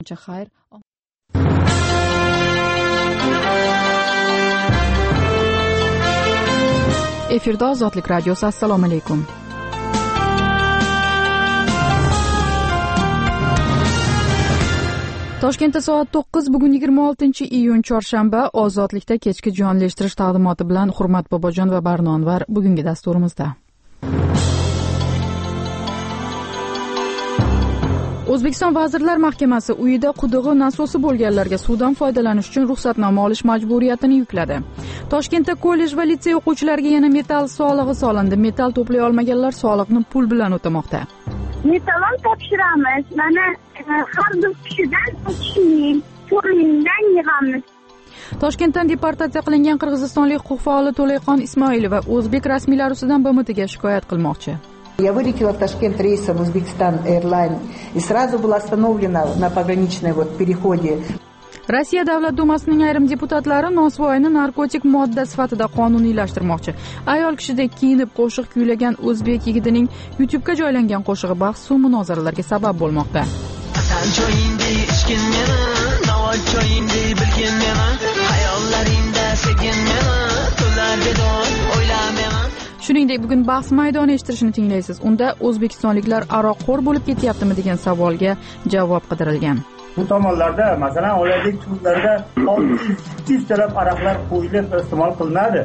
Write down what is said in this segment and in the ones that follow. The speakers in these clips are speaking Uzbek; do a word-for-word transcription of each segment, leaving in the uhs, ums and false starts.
Kechgacha xayr. Efirda Ozodlik radiosi. Assalomu alaykum. Toshkentda soat to'qqiz, bugun yigirma oltinchi iyun chorshanba. Ozodlikda kechki jonlashtirish taqdimoti bilan Hurmat Bobojon va Barnonvar bugungi dasturimizda. O'zbekiston Vazirlar Mahkamasi uyida qudig'i nasosi bo'lganlarga suvdan foydalanish uchun ruxsatnoma olish majburiyatini yukladi. Toshkentda kollej va litsey o'quvchilariga yana metall solig'i solindi. Metall to'play olmaganlar soliqni pul bilan o'tamoqda. Metallon topshiramiz. Mana har bir kishidan uch ming, to'rt mingdan yig'amiz. Toshkentdan deportatsiya qilingan qirg'izistonlik huquq faoli To'layxon Ismoilova o'zbek rasmiylari ustidan B M Tga shikoyat qilmoqchi. Я вылетела в Ташкент рейсом Uzbekistan Airlines и сразу была остановлена на пограничной вот переходе. Rossiya Davlat Dumasining ayrim deputatlari nosvoyni narkotik modda sifatida qonuniylashtirmoqchi. Ayol kishidek kiyinib qo'shiq kuylagan o'zbek yigitining YouTube'ga joylangan qo'shig'i bahs-u munozaralarga sabab bo'lmoqda. Shuningdek, bugun bahs maydoni eshittirishni tinglaysiz. Unda o'zbekistonliklar aroqxo'r bo'lib ketyaptimi degan savolga javob qidirilgan. Bu tomonlarda, masalan, oilaviy turlarda olti yuz talab aroqlar qo'yilib iste'mol qilinadi.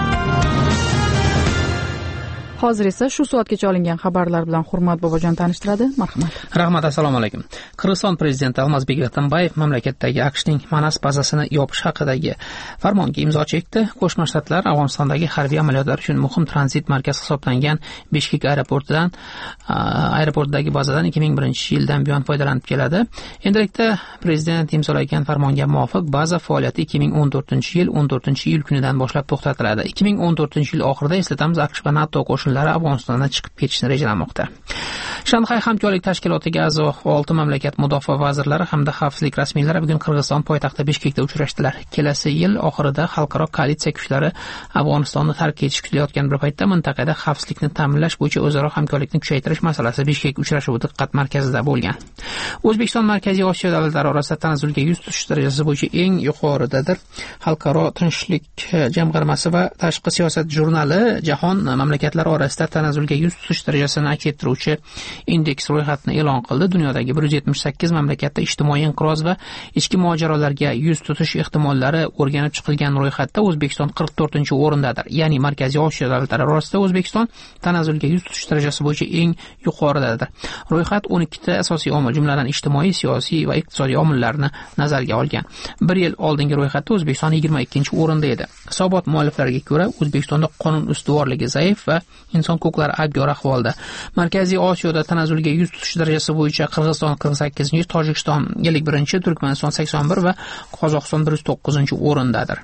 Hozir esa shu soatgacha olingan xabarlar bilan Hurmat Bobojon tanishtiradi. Marhamat. Rahmat, assalomu alaykum. Qirg'iziston prezidenti Almazbek Atambayev mamlakatdagi AQShning Manas bazasini yopish haqidagi farmonga imzo chekdi. Qo'shma Shtatlar Afg'onistondagi harbiy amaliyotlar uchun muhim tranzit markazi hisoblangan Bishkek aeroportidan aeroportdagi bazadan ikki ming birinchi yildan buyon foydalanib keladi. Endilikda prezident imzolagan farmonga muvofiq baza faoliyati ikki ming o'n to'rtinchi yil o'n to'rtinchi iyul kunidan boshlab to'xtatiladi. ikki ming o'n to'rtinchi yil oxirida eslatamiz, AQSh va NATO qo'shinlari Afg'onistondan chiqib ketishni rejalanmoqda. Shanxay hamkorlik tashkilotiga a'zo olti mamlakat mudofaa vazirlari hamda xavfsizlik rasmiylari bugun Qirg'iziston poytaxti Bishkekda uchrashdilar. Kelasi yil oxirida xalqaro koalitsiya kuchlari Afg'onistonni tark etish kutilayotgan bir paytda mintaqada xavfsizlikni ta'minlash bo'yicha o'zaro hamkorlikni kuchaytirish masalasi Bishkek uchrashuvi diqqat markazida bo'lgan. O'zbekiston Markaziy Osiyo davlatlari orasida tanazzulga yuz tutish darajasi bo'yicha eng yuqoridadir. Xalqaro tinchlik jamg'armasi va tashqi siyosat jurnali jahon mamlakatlari orasida tanazzulga yuz tutish darajasini aks ettiruvchi indeks ro'yxatini e'lon qildi. Dunyodagi bir yuz yetmish sakkiz mamlakatda ijtimoiy inqiroz va ichki mojarolarga yuz tutish ehtimollari o'rganib chiqilgan ro'yxatda O'zbekiston qirq to'rtinchi o'rindadir. Ya'ni Markaziy Osiyo davlatlari orasida O'zbekiston tanazzulga yuz tutish darajasi bo'yicha eng yuqoridadir. Ro'yxat o'n ikkita asosiy omil, jumladan ijtimoiy, siyosiy va iqtisodiy omillarni nazarga olgan. Bir yil oldingi ro'yxatda O'zbekiston yigirma ikkinchi o'rinda edi. Hisobot mualliflariga ko'ra, O'zbekistonda qonun ustuvorligi zaif va inson huquqlari abgor ahvolda. Markaziy Osiyoda tanazzulga yuz tutish darajasi bo'yicha Qirg'iziston qirq sakkizinchi, Tojikiston ellik birinchi, Turkmaniston sakson bir va Qozog'iston bir yuz to'qqizinchi o'rindadir.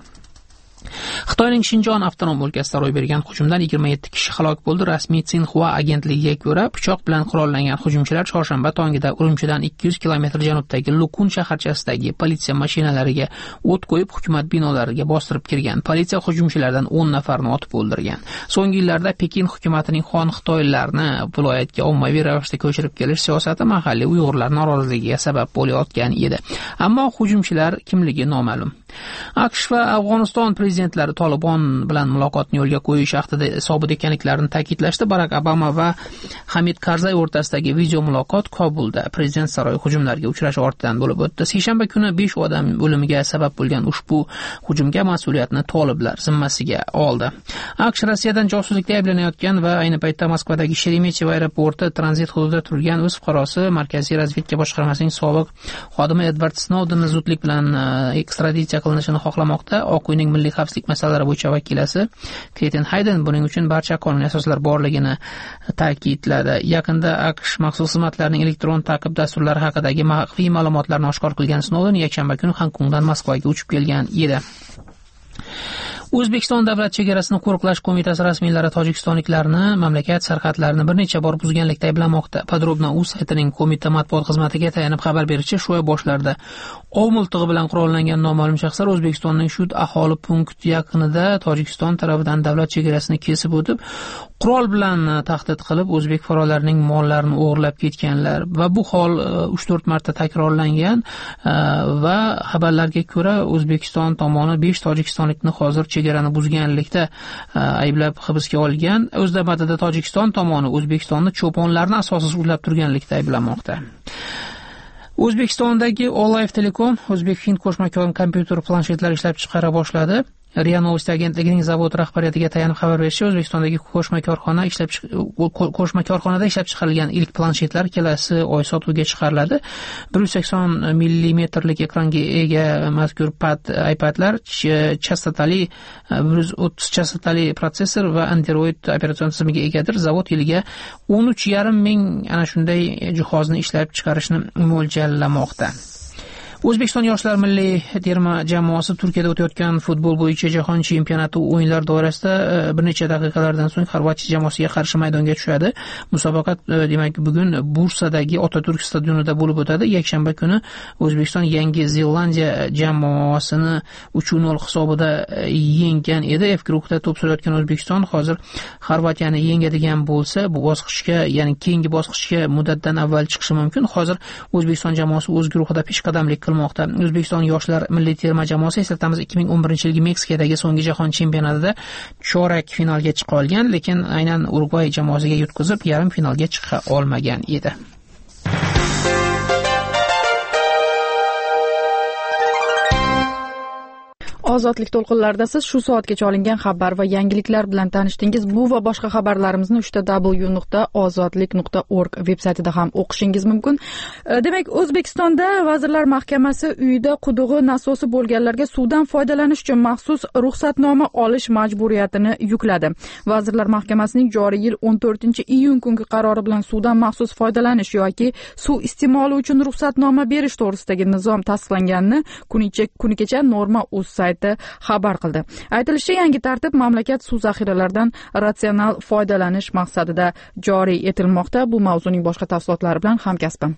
Xitoyning Shinjon avtonom o'lkasida ro'y bergan hujumdan yigirma yetti kishi halok bo'ldi. Rasmiy Xinhua agentligiga ko'ra, pichoq bilan qurollangan hujumchilar chorshanba tongida Urumchidan ikki yuz kilometr janubdagi Lukun shaharchasidagi politsiya mashinalariga o't qo'yib, hukumat binolariga bostirib kirgan. Politsiya hujumchilardan o'n nafarni otib o'ldirgan. So'nggi yillarda Pekin hukumatining xon xitoylarni viloyatga ommaviy ravishda ko'chirib kelish siyosati mahalliy uyg'urlar noroziligiga sabab bo'layotgan edi. Ammo hujumchilar kimligi noma'lum. AQSh va Afg'oniston prezidentlari Tolibon bilan muloqotni yo'lga qo'yish haqida sobit ekanliklarini ta'kidlashdi. Barak Obama va Hamid Karzay o'rtasidagi video muloqot Kobulda prezident saroyi hujumlarga uchrashi ortidan bo'lib o'tdi. Seshanba kuni besh odam o'limiga sabab bo'lgan ushbu hujumga mas'uliyatni toliblar zimmasiga oldi. AQSh Rossiyadan josuslikda ayblanayotgan va ayni paytda Moskvadagi Sheremetyevo aeroporti tranzit hududida turgan o'z fuqarosi Markaziy razvedka boshqarmasining sobiq xodimi Edvard Snowdenni zudlik bilan ekstraditsiya qilinishini xohlamoqda. Oq uyning milliy xavfsizlik masalalari bo'yicha vakilasi Kreten Hayden buning uchun barcha qonuniy asoslar borligini ta'kidladi. Yaqinda AQSh maxsus xizmatlarining elektron ta'qib dasturlari haqidagi maxfiy ma'lumotlarni oshkor qilgan Snowden yakshanba kuni Gonkongdan Moskvaga uchib kelgan edi. O'zbekiston davlat chegarasini qo'riqlash qo'mitasi rasmiylari tojikistonliklarni mamlakat sarhadlarini bir necha bor buzganlikda ayblamoqda. Podrobno.uz saytining qo'mita matbuot xizmatiga tayanib xabar berishicha, shu oy boshlarida ov miltig'i bilan qurollangan noma'lum shaxslar O'zbekistonning Shud aholi punkti yaqinida Tojikiston tarafidan davlat chegarasini kesib o'tib, qurol bilan tahdid qilib o'zbek fuqarolarining mollarini o'g'irlab ketganlar va bu hol uch to'rt marta takrorlangan va xabarlarga ko'ra O'zbekiston tomoni besh tojikistonlikni hozir chegarani buzganlikda ayblab hibsga olgan. O'z navbatida Tojikiston tomoni O'zbekistonni cho'ponlarni asossiz uylab turganlikda ayblamoqda. O'zbekistondagi All-Life Telecom O'zbek-Hind qo'shma kompyuter planshetlar ishlab chiqara boshladi. Ria Novosti agentligining zavod rahbariyatiga tayanib xabar berishicha, O'zbekistondagi qo'shma korxona ishlab qo'shma korxonada ishlab chiqarilgan ilk planshetlar kelasi oy sotuvga chiqariladi. bir yuz sakson millimetrlik ekranga ega mazkur pad iPadlar chastotali bir yuz o'ttiz chastotali protsessor va Android operatsion tizimiga egadir. Zavod yiliga o'n uch yarim ming ana shunday jihozni ishlab chiqarishni mo'ljallamoqda. O'zbekiston yoshlar milliy terma jamoasi Turkiyada o'tayotgan futbol bo'yicha jahon chempionati o'yinlari doirasida bir necha daqiqalardan so'ng Xorvatiya jamoasiga qarshi maydonga tushadi. Musobaqa demak bugun Bursadagi Otaturk stadionida bo'lib o'tadi. Yakshanba kuni O'zbekiston Yangi Zelandiya jamoasini uch nol hisobida yenggan edi. F guruhida to'p surayotgan O'zbekiston hozir Xorvatiyani yengadigan bo'lsa, bu bosqichga, ya'ni keyingi bosqichga muddatdan avval chiqishi mumkin. Hozir O'zbekiston jamoasi o'z guruhida peshqadamlik O'zbekiston yoshlar milliy terma jamoasi eslatamiz ikki ming o'n birinchi yilgi Meksikadagi so'nggi jahon chempionatida chorak finalga chiqa olgan, lekin aynan Urugvay jamoasiga yutqizib, yarim finalga chiqa olmagan edi. Ozodlik to'lqinlarida siz shu soatgacha olingan xabar va yangiliklar bilan tanishdingiz. Bu va boshqa xabarlarimizni uchta w nuqta ozodlik nuqta org veb-saytida ham o'qishingiz mumkin. Demak, O'zbekistonda Vazirlar Mahkamasi uyida qudug'i nasosi bo'lganlarga suvdan foydalanish uchun maxsus ruxsatnoma olish majburiyatini yukladi. Vazirlar Mahkamasining joriy yil o'n to'rtinchi iyun kungi qarori bilan suvdan maxsus foydalanish yoki suv iste'moli uchun ruxsatnoma berish to'g'risidagi nizom tasdiqlanganini kunigacha Norma uz sayti xabar qildi. Aytilishicha, yangi tartib mamlakat suv zaxiralaridan ratsional foydalanish maqsadida joriy etilmoqda. Bu mavzuning boshqa tafsilotlari bilan hamkasbim.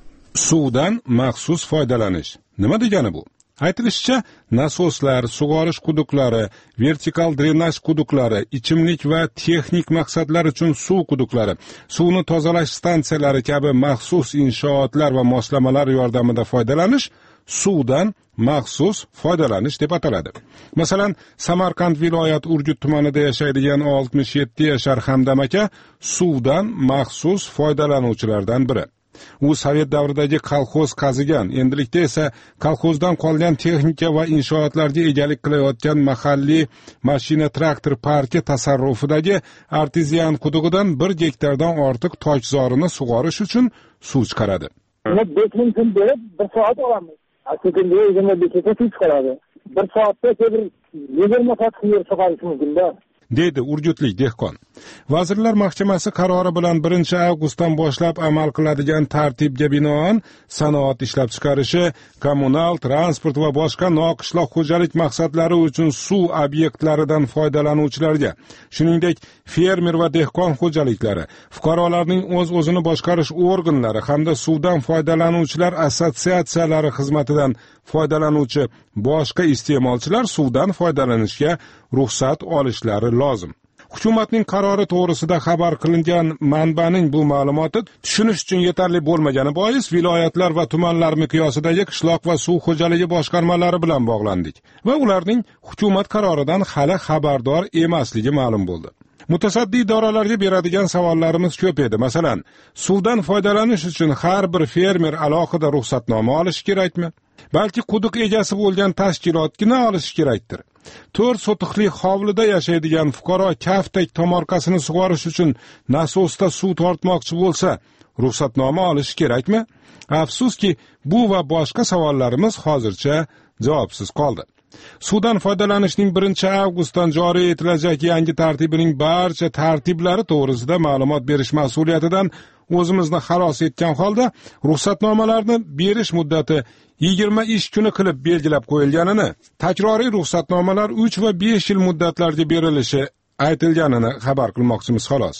Suvdan maxsus foydalanish nima degani bu? Aytilishicha, nasoslar, sug'orish quduqlari, vertikal drenaj quduqlari, ichimlik va texnik maqsadlar uchun suv quduqlari, suvni tozalash stansiyalari kabi maxsus inshootlar va moslamalar yordamida foydalanish suvdan maxsus foydalanish deb ataladi. Masalan, Samarqand viloyat Urgut tumanida yashaydigan oltmish yetti yashar Hamdam aka suvdan maxsus foydalanuvchilardan biri. U Sovet davridagi kolxoz qazigan, endilikda esa kolxozdan qolgan texnika va inshootlarga egalik qilayotgan mahalliy mashina traktor parki tasarrufidagi artezian qudug'idan bir gektardan ortiq toshzorini sug'orish uchun suv chiqaradi. besh ming so'm berib bir soat olamiz. Aslida yigirma besh ta suv chiqaradi. Bir soatda yigirma soat suv chiqarish mumkin-da, deydi urgutlik dehqon. Vazirlar Mahkamasi qarori bilan birinchi avgustdan boshlab amal qiladigan tartibga binoan sanoat ishlab chiqarishi, kommunal, transport va boshqa noqishloq xo'jalik maqsadlari uchun suv obyektlaridan foydalanuvchilarga, shuningdek fermer va dehqon xo'jaliklari, fuqarolarning o'z-o'zini boshqarish organlari hamda suvdan foydalanuvchilar assotsiatsiyalari xizmatidan foydalanuvchi boshqa iste'molchilar suvdan foydalanishga ruxsat olishlari lozim. Hukumatning qarori to'g'risida xabar qilingan manbaning bu ma'lumoti tushunish uchun yetarli bo'lmagani bois viloyatlar va tumanlar miqyosidagi qishloq va suv xo'jaligi boshqarmalari bilan bog'landik va ularning hukumat qaroridan hali xabardor emasligi ma'lum bo'ldi. Mutasaddi idoralarga beradigan savollarimiz ko'p edi. Masalan, suvdan foydalanish uchun har bir fermer alohida ruxsatnoma olishi kerakmi? Balki quduq egasi bo'lgan tashkilotgina olishi kerakdir. to'rt sotiqli hovlida yashaydigan fuqaro kaftak tomorqasini sug'orish uchun nasosda suv tortmoqchi bo'lsa, ruxsatnoma olishi kerakmi? Afsuski, bu va boshqa savollarimiz hozircha javobsiz qoldi. Suvdan foydalanishning birinchi avgustdan joriy etilajak yangi tartibining barcha tartiblari to'g'risida ma'lumot berish mas'uliyatidan o'zimizni xalos etgan holda ruxsatnomalarni berish muddati yigirma ish kuni qilib belgilab qo'yilganini, takroriy ruxsatnomalar uch va besh yil muddatlarga berilishi aytilganini xabar qilmoqchimiz xolos.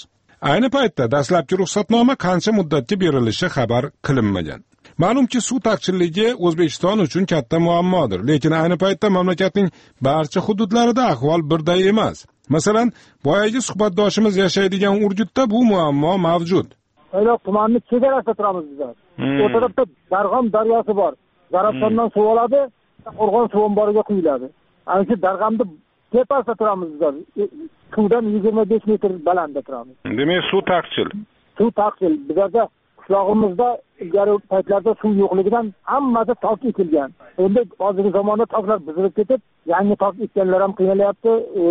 Ayni paytda dastlabki ruxsatnoma qancha muddatga berilishi xabar qilinmagan. Ma'lumki, suv taqchilligi O'zbekiston uchun katta muammodir, lekin ayni paytda mamlakatning barcha hududlarida ahvol birday emas. Masalan, boyagi suhbatdoshimiz yashaydigan Urgutda bu muammo mavjud. Ayroq tumanning chegarasida turamiz bizlar. O'rtada Darg'om daryosi bor. Zarafshondan suv oladi, Qo'rg'on suv omboriga quyiladi. Ana shu Darg'omda tepasida turamiz bizlar. Suvdan yigirma besh metr balandda turamiz. Demak, suv taqchil. Suv taqchil. Bizlarda qishlog'imizda ilgari paytlarda suv yo'qligidan hammasi tok ekilgan. Endi hozirgi zamonda toklar buzilib ketib, yangi tok ekkanlar ham qiynalyapti.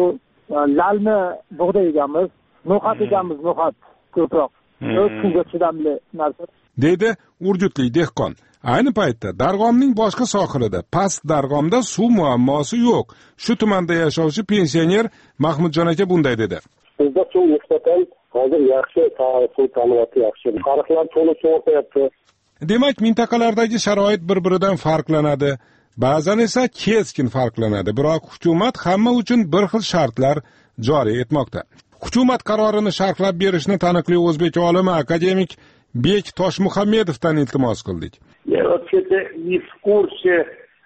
Lalni bug'doy egamiz, no'xat egamiz, no'xat ko'proq. Suvga chidamli narsa. Deydi Urgutlik dehqon. Ayni paytda Darg'omning boshqa sohilida, past Darg'omda suv muammosi yo'q. Shu tumanda yashovchi pensioner Mahmudjon aka bunday dedi. Bizda suv nisbatan hozir yaxshi, suv ta'minoti yaxshi. Qariqlar to'liq sug'oryapti. Demak, mintaqalardagi sharoit bir-biridan farqlanadi. Ba'zan esa keskin farqlanadi. Biroq hukumat hamma uchun bir xil shartlar joriy etmoqda. Hukumat qarorini sharhlab berishni taniqli o'zbek olimi akademik Bek Toshmuhammedovdan iltimos qildik. Я вообще-то не в курсе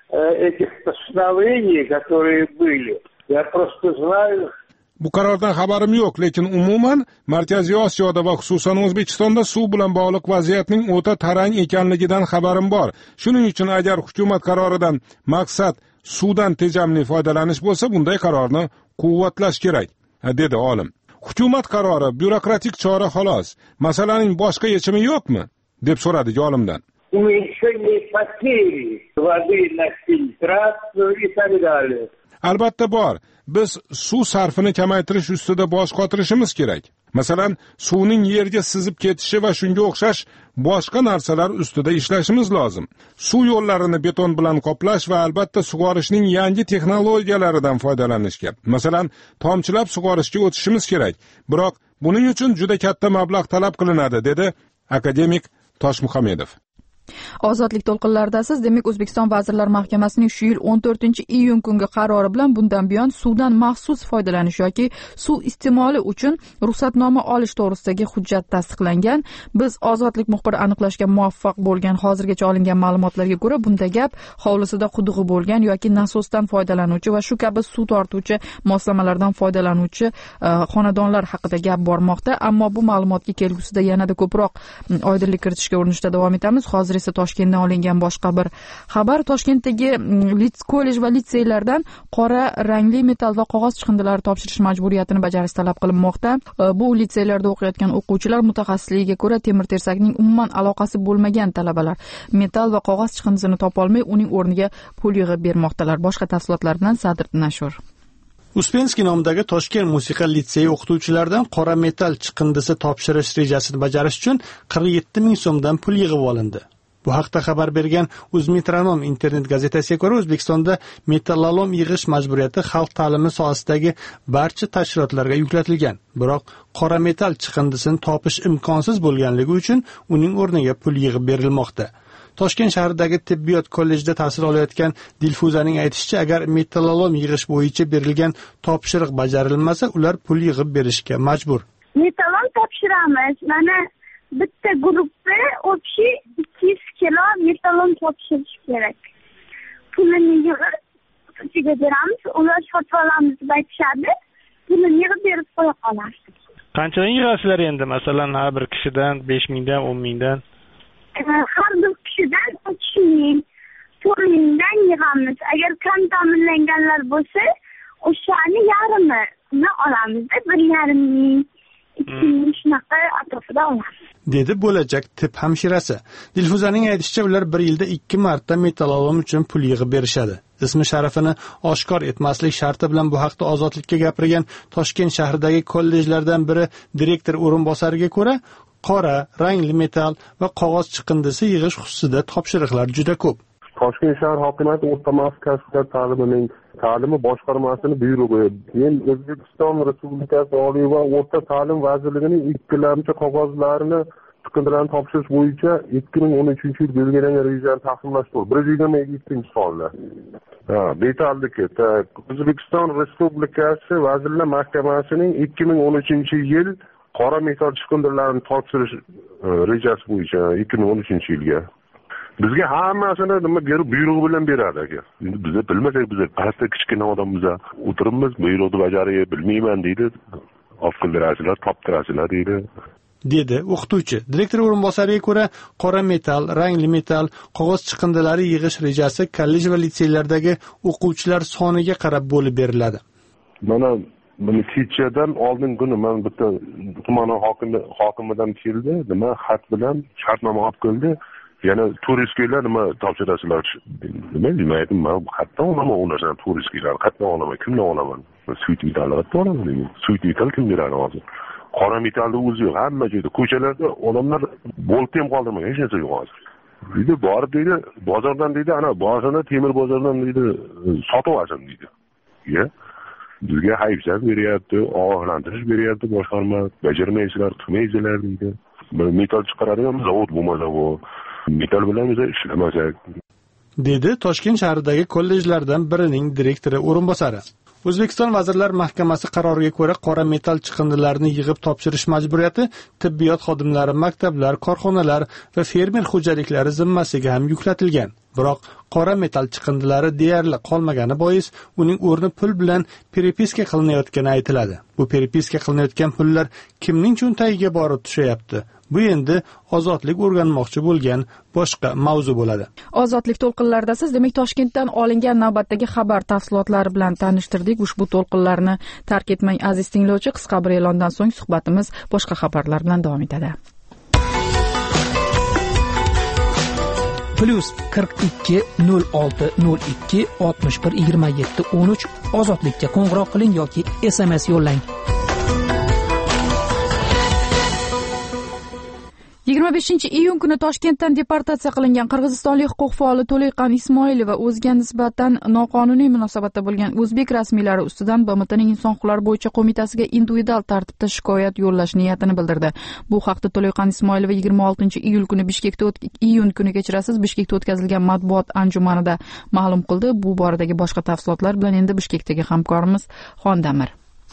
этих постановлений, которые были. Я просто знаю. Bu qarordan xabarim yo'q, lekin umuman Markaziy Osiyoda va xususan O'zbekistonda suv bilan bog'liq vaziyatning o'ta tarang ekanligidan xabarim bor. Shuning uchun agar hukumat qaroridan maqsad suvdan tejamli foydalanish bo'lsa, bunday qarorni quvvatlash kerak, dedi olim. Hukumat qarori byurokratik chora xolos. Masalaning boshqa yechimi yo'qmi? deb so'radik olimdan. Уменьшение потери воды на фильтрацию и так далее. Albatta bor. Biz suv sarfini kamaytirish ustida bosh qotirishimiz kerak. Masalan, suvning yerga sizib ketishi va shunga o'xshash boshqa narsalar ustida ishlashimiz lozim. Suv yo'llarini beton bilan qoplash va albatta sug'orishning yangi texnologiyalaridan foydalanishga. Masalan, tomchilab sug'orishga o'tishimiz kerak. Biroq buning uchun juda katta mablag' talab qilinadi, dedi akademik Toshmuhammedov. Ozodlik to'lqinlaridasiz. Demak, O'zbekiston Vazirlar Mahkamasining shu yil o'n to'rtinchi iyun kungi qarori bilan bundan buyon suvdan maxsus foydalanish yoki suv iste'moli uchun ruxsatnoma olish to'g'risidagi hujjat tasdiqlangan. Biz Ozodlik muxbiri aniqlashga muvaffaq bo'lgan hozirgacha olingan ma'lumotlarga ko'ra, bunda gap hovlisida qudug'i bo'lgan yoki nasosdan foydalanuvchi va shu kabi suv tortuvchi moslamalardan foydalanuvchi xonadonlar haqida gap bormoqda. Ammo bu ma'lumotga kelgusida yanada ko'proq oydinlik kiritishga urinishda davom etamiz. Hozir esa Toshkentdan olingan boshqa bir xabar. Toshkentdagi kollej va litseylardan qora rangli metal va qog'oz chiqindilari topshirish majburiyatini bajarish talab qilinmoqda. Bu litseylarda o'qiyotgan o'quvchilar mutaxassisligiga ko'ra temir-tersakning umuman aloqasi bo'lmagan talabalar metal va qog'oz chiqindisini topolmay uning o'rniga pul yig'ib bermoqdalar. Boshqa tafsilotlar bilan Sadriddin Ashur. Uspenskiy nomidagi Toshkent musiqa litseyi o'qituvchilaridan qora metal chiqindisi topshirish rejasini bajarish uchun qirq yetti ming so'mdan pul yig'ib olindi. Bu haqda xabar bergan Uzmetronom internet gazetasiga ko'ra, O'zbekistonda metallalom yig'ish majburiyati xalq ta'limi sohasidagi barcha tashkilotlarga yuklatilgan. Biroq qora metal chiqindisini topish imkonsiz bo'lganligi uchun uning o'rniga pul yig'ib berilmoqda. Toshkent shahridagi tibbiyot kollejida tahsil olayotgan Dilfuzaning aytishicha, agar metallalom yig'ish bo'yicha berilgan topshiriq bajarilmasa, ular pul yig'ib berishga majbur. Metalon topshiramiz. Mana bitta guruhga общий ikki yuz kilo metalon topshirish kerak. Pulini yig'ib o'qituvchiga beramiz, ular sotib olamiz deb aytishadi. Pulini yig'ib berib qo'ya qolasiz. Qanchadan yig'asizlar endi? Masalan, har bir kishidan besh mingdan, o'n mingdan. Har bir kishidan uch ming, to'rt mingdan yig'amiz. Agar kam ta'minlanganlar bo'lsa, o'shani yarmini olamizda, bir yarim ming, ikki ming shunaqa atrofida olamiz. Dedi bo'lajak tibb hamshirasi. Dilfuzaning aytishicha, ular bir yilda ikki marta metallalom uchun pul yig'ib berishadi. Ismi sharafini oshkor etmaslik sharti bilan bu haqda Ozodlikka gapirgan Toshkent shahridagi kollejlardan biri direktor o'rinbosariga ko'ra, qora, rangli metal va qog'oz chiqindisi yig'ish xususida topshiriqlar juda ko'p. Toshkent shahar hokimiyati o'rta maxsus kasblar ta'limining ta'limi boshqarmasining buyrug'i. Men O'zbekiston Respublikasi Oliy va o'rta ta'lim vazirligining ikkilamchi qog'ozlarini chiqindilarni topshirish bo'yicha ikki ming o'n uchinchi yil belgilangan rejani taqsimlash to'g'ri. bir yuz yigirma ikkinchi sonlar. Ha, metalliki. O'zbekiston Respublikasi Vazirlar Mahkamasining ikki ming o'n uchinchi yil qora metal chiqindilarini topshirish rejasi bo'yicha ikki ming o'n uchinchi yilga bizga hammasini nima berib buyruq bilan beradi aka. Endi biz bilmasak, biz pastda kichkina odammiz, o'tiribmiz, buyruqni bajarib bilmayman deydi. Olib keldirasizlar, toptirasizlar deydi. dedi o'qituvchi. Direktor o'rinbosariga ko'ra, qora metal, rangli metal, qog'oz chiqindilari yig'ish rejasi kollej va litseylardagi o'quvchilar soniga qarab bo'lib beriladi. Mana buni kechadan oldin kuni men bitta tuman hokimi hokimidan keldi, nima xat bilan shartnoma olib keldi. Yana turistlar nima topshirasizlar? Nima demaydim, men xatdan olaman, u narsani turistlar xatdan olaman, kimdan olaman? Suyt metallarni olaman. Suyt metal kim beradi hozir? Qora metalni o'zi yo'q, hamma joyda, ko'chalarda odamlar bo'lib ham qoldirmagan, hech narsa yo'q hozir. Deydi, borib deydi, bozordan deydi, ana bozordan, temir bozordan deydi, sotib olsin deydi. Ya, bizga hayfsan beryapti, ogohlantirish beryapti boshqarma, bajarmaysizlar, qilmaysizlar deydi. Metal chiqaradigan zavod bo'lmasa bu, metal bilan biz ishlamasak, dedi Toshkent shahridagi kollejlardan birining direktori o'rinbosari. O'zbekiston Vazirlar Mahkamasi qaroriga ko'ra, qora metal chiqindilarini yig'ib topshirish majburiyati tibbiyot xodimlari, maktablar, korxonalar va fermer xo'jaliklari zimmasiga ham yuklatilgan. Biroq qora metal chiqindilari deyarli qolmagani bois, uning o'rni pul bilan peripiska qilinayotgani aytiladi. Bu peripiska qilinayotgan pullar kimning cho'ntagiga borib tushayapti? Bu endi ozodlik o'rganmoqchi bo'lgan boshqa mavzu bo'ladi. Ozodlik to'lqinlarida siz demak Toshkentdan olingan navbatdagi xabar tafsilotlari bilan tanishtirdik. Ushbu to'lqinlarni tark etmang aziz tinglovchi. Qisqa bir e'londan so'ng suhbatimiz boshqa xabarlar bilan davom etadi. Plus qirq ikki nol olti nol ikki oltmish bir yigirma yetti o'n uch ozodlikka qo'ng'iroq qiling yoki S M S yo'llang. yigirma beshinchi iyun kuni Toshkentdan deportatsiya qilingan qirg'izistonlik huquq faoli To'layqan Ismoilova o'ziga nisbatan noqonuniy munosabatda bo'lgan o'zbek rasmiylari ustidan B M Tning Inson huquqlari bo'yicha qo'mitasiga individual tartibda shikoyat yo'llash niyatini bildirdi. Bu haqda To'layqan Ismoilova yigirma oltinchi iyul kuni Bishkekda iyun kuni kechirasiz Bishkekda o'tkazilgan matbuot anjumanida ma'lum qildi. Bu boradagi boshqa tafsilotlar bilan endi Bishkekdagi hamkorimiz Xondamir.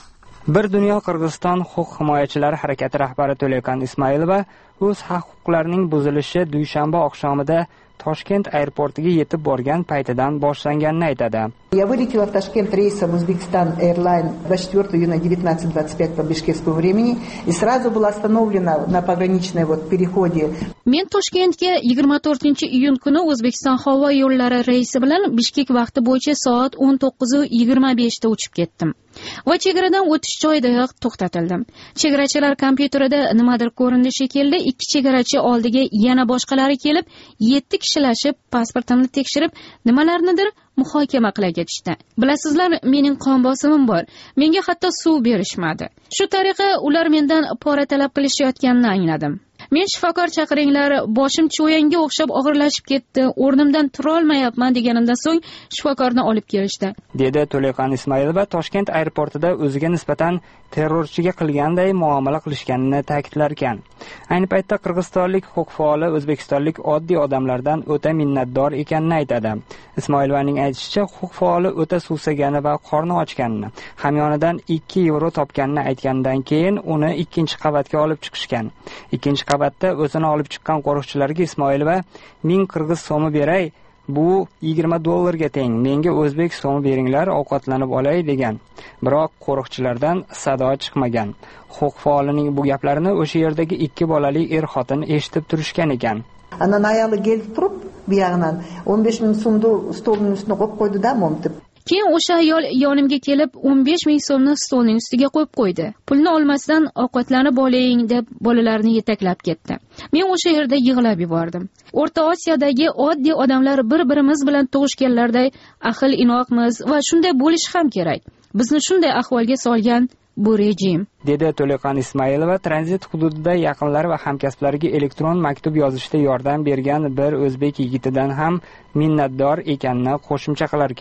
Bir dunyo Qirg'iziston huquq himoyachilari harakati rahbari To'layqan Ismoilova o'z huquqlarining buzilishi dushanba oqshomida Toshkent aeroportiga yetib borgan paytidan boshlanganini aytadi. Я вылетела в Ташкент рейсом Узбекистан Airline двадцать четвёртого июня девятнадцать двадцать пять по бишкекскому времени и сразу была остановлена на пограничной вот переходе. Men Toshkentga yigirma to'rtinchi iyun kuni O'zbekiston havo yo'llari reysi bilan Bishkek vaqti bo'yicha soat o'n to'qqiz yigirma besh da uchib ketdim. Va chegaradan o'tish joyidayoq to'xtatildim. Chegarachilar kompyuterida nimadir ko'rindi shekilli, ikki chegarachi oldiga yana boshqalari kelib, yetti kishilashib pasportimni tekshirib, nimalarnidir muhokama qila ketishdi. Bilasizlar, mening qon bosimim bor. Menga hatto suv berishmadi. Shu tariqa ular mendan pora talab qilishayotganini angladim. Men shifokor chaqiringlar, boshim cho'yanga o'xshab og'irlashib ketdi, o'rnimdan tura olmayapman deganimdan so'ng shifokorni olib kelishdi, dedi To'layqan Ismoilova Toshkent aeroportida o'ziga nisbatan terrorchiga qilganday muomala qilishganini ta'kidlar ekan. Ayni paytda qirg'izistonlik huquq faoli o'zbekistonlik oddiy odamlardan o'ta minnatdor ekanini aytadi. Ismoilovaning aytishicha, huquq faoli o'ta suvsagani va qorni ochganini, hamyonidan ikki yevro topganini aytgandan keyin uni ikkinchi qavatga olib chiqishgan. Ikkinchi qavatda o'zini olib chiqqan qo'riqchilarga Ismoilova ming qirg'iz so'mi beray, bu yigirma dollarga teng, menga o'zbek so'mi beringlar, ovqatlanib olay degan. Biroq qo'riqchilardan sado chiqmagan. Huquq faolining bu gaplarini o'sha yerdagi ikki bolali er-xotin eshitib turishgan ekan. Ana ayoli kelib turib, bu yoqdan o'n besh ming so'mni stolning ustiga qo'yib qo'ydi-da, momtib. Keyin o'sha ayol yonimga kelib o'n besh ming so'mni stolning ustiga qo'yib qo'ydi. Pulni olmasdan ovqatlanib oling deb bolalarni yetaklab ketdi. Men o'sha yerda yig'lab yubordim. O'rta Osiyodagi oddiy odamlar bir-birimiz bilan tug'ishganlarday ahil inoqmiz va shunday bo'lish ham kerak. Bizni shunday ahvolga solgan bu rejim, dedi To'layqan Ismoilova tranzit hududida yaqinlari va hamkasblariga elektron maktub yozishda yordam bergan bir o'zbek yigitidan ham minnatdor ekanini qo'shimcha qilar ekan.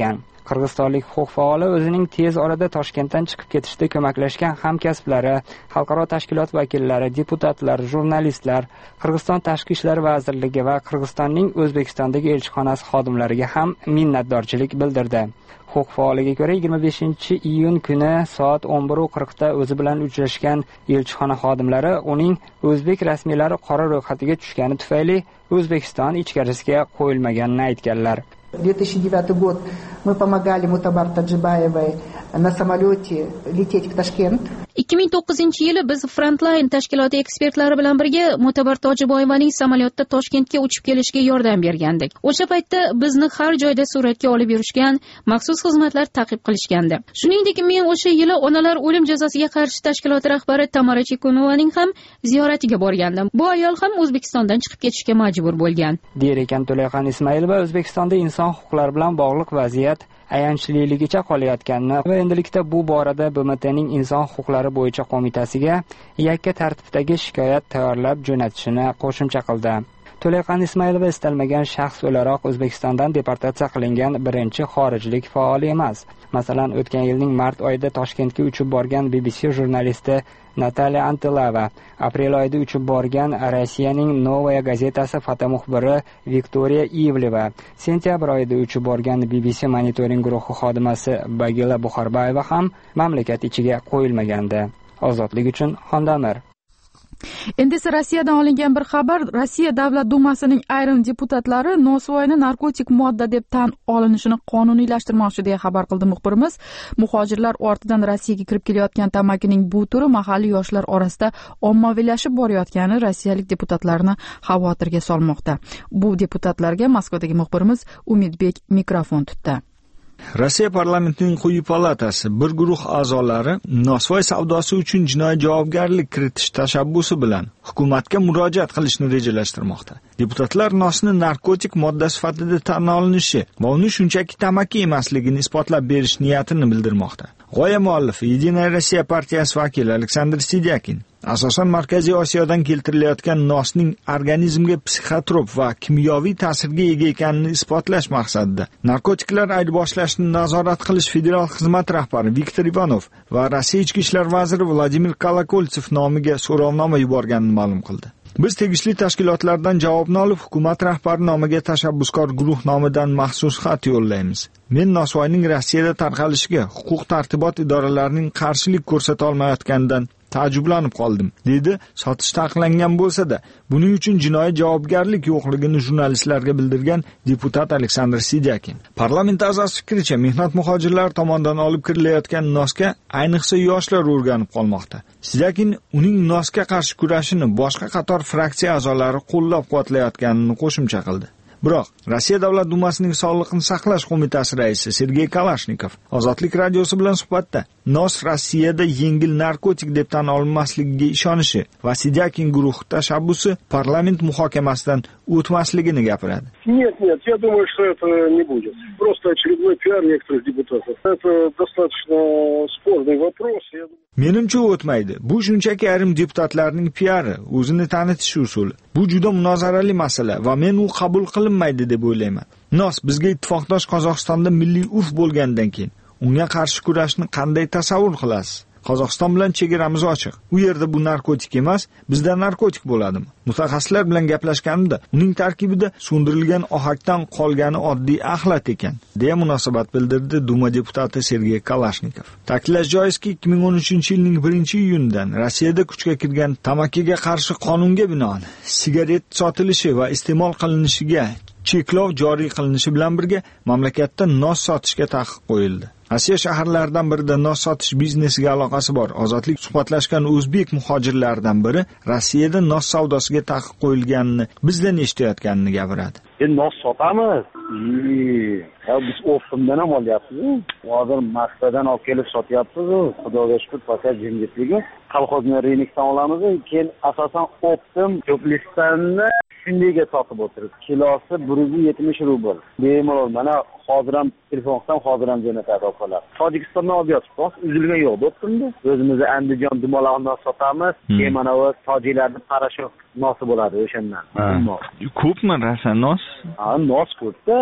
qirg'izistonlik huquq faoli o'zining tez orada Toshkentdan chiqib ketishda ko'maklashgan hamkasblari, xalqaro tashkilot vakillari, deputatlar, jurnalistlar, Qirg'iziston Tashqi ishlar vazirligi va Qirg'izistonning O'zbekistondagi elchixonasi xodimlariga ham minnatdorchilik bildirdi. Huquq faoliga ko'ra, yigirma beshinchi iyun kuni soat o'n bir qirq da o'zi bilan uchrashgan elchixona xodimlari uning o'zbek rasmiylari qora ro'yxatiga tushgani tufayli O'zbekiston ichkarisiga qo'yilmaganini aytganlar. две тысячи девятый год мы помогали Мутабар Таджибаевой на самолете лететь в Ташкент. ikki ming to'qqizinchi yili biz Frontline tashkiloti ekspertlari bilan birga Mutabar Tojiboyevaning samolyotda Toshkentga uchib kelishiga yordam bergandik. O'sha paytda bizni har joyda suratga olib yurishgan, maxsus xizmatlar ta'qib qilishgandi. Shuningdek, men o'sha yili Onalar o'lim jazosiga qarshi tashkiloti rahbari Tamara Chekunovaning ham ziyoratiga borgandim. Bu ayol ham O'zbekistondan chiqib ketishga majbur bo'lgan. Der ekan To'layxon Ismoilova O'zbekistonda inson huquqlari bilan bog'liq vaziyat ayanchligicha qolayotganini va endilikda bu borada B M T'ning inson huquqlari bo'yicha qo'mitasiga yakka tartibdagi shikoyat tayyorlab jo'natishini qo'shimcha qildi. To'layxon Ismoilova istalmagan shaxs o'laroq O'zbekistondan deportatsiya qilingan birinchi xorijlik faol emas. Masalan, o'tgan yilning mart oyida Toshkentga uchib borgan B B C jurnalisti Nataliya Antilova, aprel oyida uchib borgan Rossiyaning Novaya gazetasi fotomuxbiri Viktoriya Ivleva, sentyabr oyida uchib borgan B B C monitoring guruhi xodimasi Bagila Buxorbayeva ham mamlakat ichiga qo'yilmagandi. Ozodlik uchun Xondamir. Endi esa Rossiyadan olingan bir xabar. Rossiya Davlat dumasining ayrim deputatlari nosvoyni narkotik modda deb tan olinishini qonuniylashtirmoqchi deya xabar qildi muxbirimiz. Muhojirlar ortidan Rossiyaga kirib kelayotgan tamakining bu turi mahalliy yoshlar orasida ommaviylashib borayotgani rossiyalik deputatlarni xavotirga solmoqda. Bu deputatlarga Moskvadagi muxbirimiz Umidbek mikrofon tutdi. Rossiya parlamentining quyi palatasi bir guruh a'zolari nosvoy savdosi uchun jinoiy javobgarlik kiritish tashabbusi bilan hukumatga murojaat qilishni rejalashtirmoqda. Deputatlar nosni narkotik modda sifatida tan olinishi va uni shunchaki tamaki emasligini isbotlab berish niyatini bildirmoqda. G'oya muallifi Yedinaya Rossiya partiyasi vakili Aleksandr Sidyakin asosan Markaziy Osiyodan keltirilayotgan nosning organizmga psixotrop va kimyoviy ta'sirga ega ekanini isbotlash maqsadida narkotiklar ayirboshlashni nazorat qilish federal xizmat rahbari Viktor Ivanov va Rossiya ichki ishlar vaziri Vladimir Kolokoltsev nomiga so'rovnoma yuborganini ma'lum qildi. Biz tegishli tashkilotlardan javobni olib, hukumat rahbari nomiga tashabbuskor guruh nomidan maxsus xat yo'llaymiz. Men nosvoyning Rossiyada tarqalishiga huquq tartibot idoralarining qarshilik ko'rsata olmayotganidan taajjublanib qoldim, dedi sotish taqiqlangan bo'lsa-da, buning uchun jinoiy javobgarlik yo'qligini jurnalistlarga bildirgan deputat Aleksandr Sidyakin. Parlament a'zosi fikricha, mehnat muhojirlar tomonidan olib kirilayotgan nosga ayniqsa yoshlar o'rganib qolmoqda. Sidyakin uning nosga qarshi kurashini boshqa qator fraksiya a'zolari qo'llab-quvvatlayotganini qo'shimcha qildi. Biroq Rossiya Davlat dumasining Sog'liqni saqlash qo'mitasi raisi Sergey Kalashnikov Ozodlik radiosi bilan suhbatda nos Rossiyada yengil narkotik deb tan olinmasligiga ishonishi va Sidyakin guruhi tashabbusi parlament muhokamasidan o'tmasligini gapiradi. Нет, нет, я думаю, что это не будет. Просто очередной пиар некоторых депутатов. Это достаточно спорный вопрос. Menimcha o'tmaydi. Bu shunchaki ayrim deputatlarning piari, o'zini tanitish usuli. Bu juda munozarali masala va men u qabul qilinmaydi deb o'ylayman. Nos bizga ittifoqdosh Qozog'istonda milliy urf bo'lgandan keyin unga qarshi kurashni qanday tasavvur qilasiz? Qozog'iston bilan chegaramiz ochiq. U yerda bu narkotik emas, bizda narkotik bo'ladimi? Mutaxassislar bilan gaplashganimda uning tarkibida so'ndirilgan ohakdan qolgani oddiy axlat ekan, deya munosabat bildirdi Duma deputati Sergey Kalashnikov. Ta'kidlash joizki, ikki ming o'n uchinchi yilning birinchi iyunidan Rossiyada kuchga kirgan tamakiga qarshi qonunga binoan sigaret sotilishi va iste'mol qilinishiga cheklov joriy qilinishi bilan birga mamlakatda nos sotishga taqiq qo'yildi. Rossiya shaharlaridan birida nos sotish biznesiga aloqasi bor Ozodlik suhbatlashgan o'zbek muhojirlaridan biri Rossiyada nos savdosiga taqiq qo'yilganini bizdan eshitayotganini gapiradi. Endi nos sotamiz. Ya biz ofimdan ham olyapmiz. Hozir Moskvadan olib kelib sotyapmiz. Xudoga shukr, faqat jimjitligi. Kolxozning reynikdan olamiz. Keyin asosan optim ko'plistonda shundayga sotib o'tiribdi. Kilosi bir yuz yetmish rubl. Bemalol mana hozir ham telefondan hozir ham jo'natadi okalar. Tojikistondan olib yotib, bos uzilgan yo'q bo'ptimi? O'zimizni Andijon dumaloqdan sotamiz. Keyin mana bu tojiklarning parashok nosi bo'ladi o'shandan. Ko'pmi rasa nos? Ha, nos ko'pda.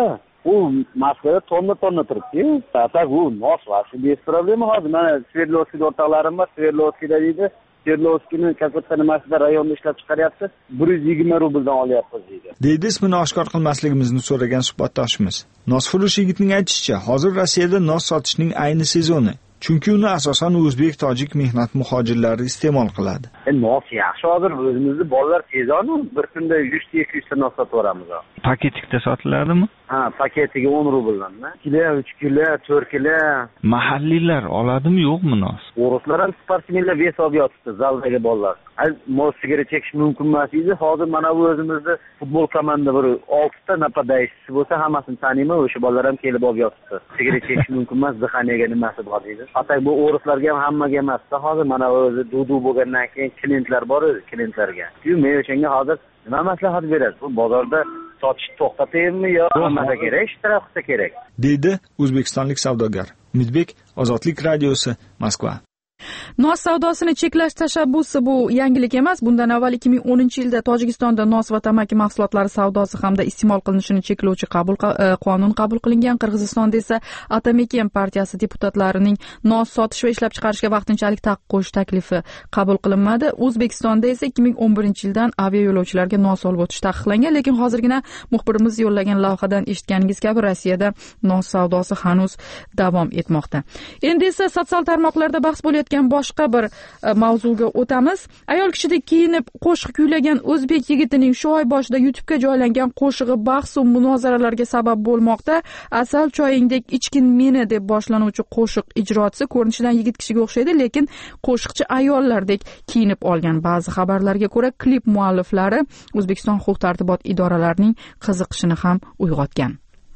u Moskvada tonna tonna turibdi. Tak u nos vasi без проблем hozir mana Sverdlovskiyda o'rtoqlarim bor, Sverdlovskiyda deydi. Sverdlovskiyni katta nimasida rayonda ishlab chiqaryapti. bir yuz yigirma rubldan olyapmiz deydi. Deydi ismini oshkor qilmasligimizni so'ragan suhbatdoshimiz. Nosfurush yigitning aytishicha, hozir Rossiyada nos sotishning ayni sezoni. Chunki uni asosan o'zbek, tojik mehnat muhojirlari iste'mol qiladi. E, nos yaxshi hozir o'zimizni bolalar tezonu bir kunda yuz ta ikki yuz ta nos sotaveramiz. Paketikda sotiladimi? Ha, paketiga o'n rubldan, kilo, uch kilo, to'rt kilo. Mahalliylar oladimi, yo'qmi nos? O'ruslar ham sportmenlar vес olib yotibdi, zaldagi bolalar. Ay, mos sigara chekish mumkin emas edi. Hozir mana bu o'zimizda futbol komanda bir olti ta napadaychi bo'lsa, hammasini taniyman, o'sha bolalar ham kelib olib yotibdi. Sigara chekish mumkin emas, zahaniyaga nimasi bor deydi. Hatto bu o'ruslarga ham hammaga emas. Hozir mana o'zi dudu bo'lgandan keyin klientlar bor o'zi, klientlarga. Shu men o'shanga hozir nima maslahat berasiz? Bu bozorda sotish to'xtataymi yo hammada kerak, ishtirok qilsa kerak? Deydi o'zbekistonlik savdogar. Umidbek, Ozodlik radiosi, Moskva. Nos savdosini cheklash tashabbusi bu yangilik emas. Bundan avval ikki ming o'ninchi yilda Tojikistonda nos va tamaki mahsulotlari savdosi hamda iste'mol qilinishini cheklovchi qabul qonun qabul qilingan. Qirg'izistonda esa Atamekem partiyasi deputatlarining nos sotish va ishlab chiqarishga vaqtinchalik taqiq qo'yish taklifi qabul qilinmadi. O'zbekistonda esa ikki ming o'n birinchi yildan aviayo'lovchilarga nos olib o'tish taqiqlangan, lekin hozirgina muxbirimiz yo'llagan lavhadan eshitganingiz kabi Rossiyada nos savdosi hanuz davom etmoqda. Endi esa sotsial tarmoqlarda bahs bo'layotgan boshqa bir mavzuga o'tamiz. Ayol kishidek kiyinib qo'shiq kuylagan o'zbek yigitining shu oy boshida YouTube'ga joylangan qo'shig'i bahs va munozaralarga sabab bo'lmoqda. Asal choyingdek ichkin meni deb boshlanuvchi qo'shiq ijrochisi ko'rinishidan yigit kishiga o'xshaydi, lekin qo'shiqchi ayollardek kiyinib olgan. Ba'zi xabarlarga ko'ra, klip mualliflari O'zbekiston huquq-tartibot idoralarining qiziqishini ham uyg'otgan.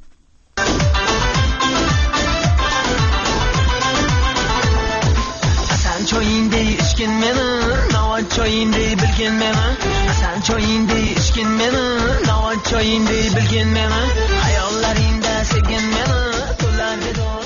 Choyingdey ichkin meni, navot choyingdey bilgin meni. Asan choyingdey ichkin meni, navot choyingdey bilgin meni. Hayollaringda sevgin meni, to'lardi dor.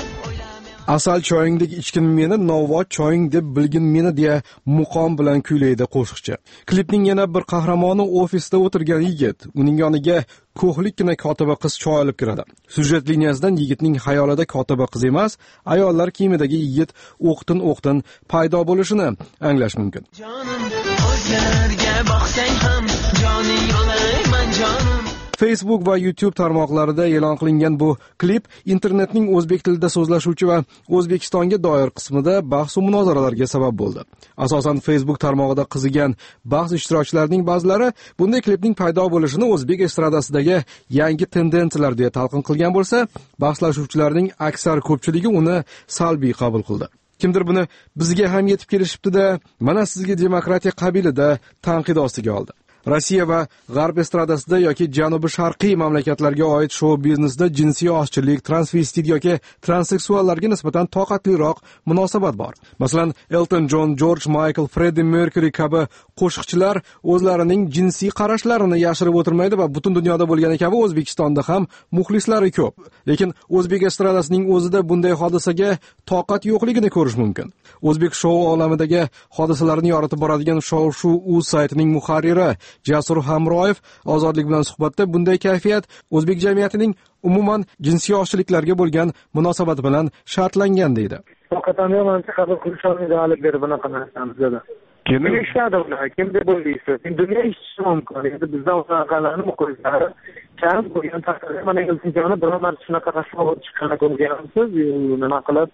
Asal choyingdek ichkin meni, novvot choying deb bilgin meni deya muqom bilan kuylaydi qo'shiqchi. Klipning yana bir qahramoni ofisda o'tirgan yigit. Uning yoniga ko'hlikkina kotiba qiz choy olib kiradi. Sujet liniyasidan yigitning xayolida kotiba qiz emas, ayollar kiyimidagi yigit o'qtin-o'qtin paydo bo'lishini anglash mumkin. Jonim, o'zlarga boqsang ham joning olayman jonim. Facebook va YouTube tarmoqlarida e'lon qilingan bu klip internetning o'zbek tilida so'zlashuvchi va O'zbekistonga doir qismida bahs va munozaralarga sabab bo'ldi. Asosan Facebook tarmog'ida qizigan bahs ishtirokchilarining ba'zilari bunday klipning paydo bo'lishini o'zbek estradasidagi yangi tendensiyalar deya talqin qilgan bo'lsa, bahslashuvchilarning aksar ko'pchiligi uni salbiy qabul qildi. Kimdir buni bizga ham yetib kelishibdi-da, mana sizga demokratiya qabilida tanqid ostiga oldi. Rossiya va G'arb estradasida yoki janubi sharqiy mamlakatlarga oid shou biznesda jinsiy oshchilik, transvestit yoki transseksuallarga nisbatan toqatliroq munosabat bor. Masalan, Elton John, George Michael, Freddie Mercury kabi qo'shiqchilar o'zlarining jinsiy qarashlarini yashirib o'tirmaydi va butun dunyoda bo'lgani kabi O'zbekistonda ham muxlislari ko'p. Lekin o'zbek estradasining o'zida bunday hodisaga toqat yo'qligini ko'rish mumkin. O'zbek shou olamidagi hodisalarni yoritib boradigan Show Shu U saytining muharriri Jasur Hamroyev Ozodlik bilan suhbatda bunday kayfiyat o'zbek jamiyatining umuman jinsiy oshchiliklarga bo'lgan munosabat bilan shartlangan deydi. Faqat menimcha qabul qilish olmaydi hali beri bunaqa narsani bizda. Kim ishlaydi bular? Kim deb o'ylaysiz? Dunyo ishishi mumkin. Endi bizda unaqalarni muxlislari kam bo'lgan taqdirda mana iltijoni biror marta shunaqa rasvo chiqqanini ko'rgansiz, nima qilib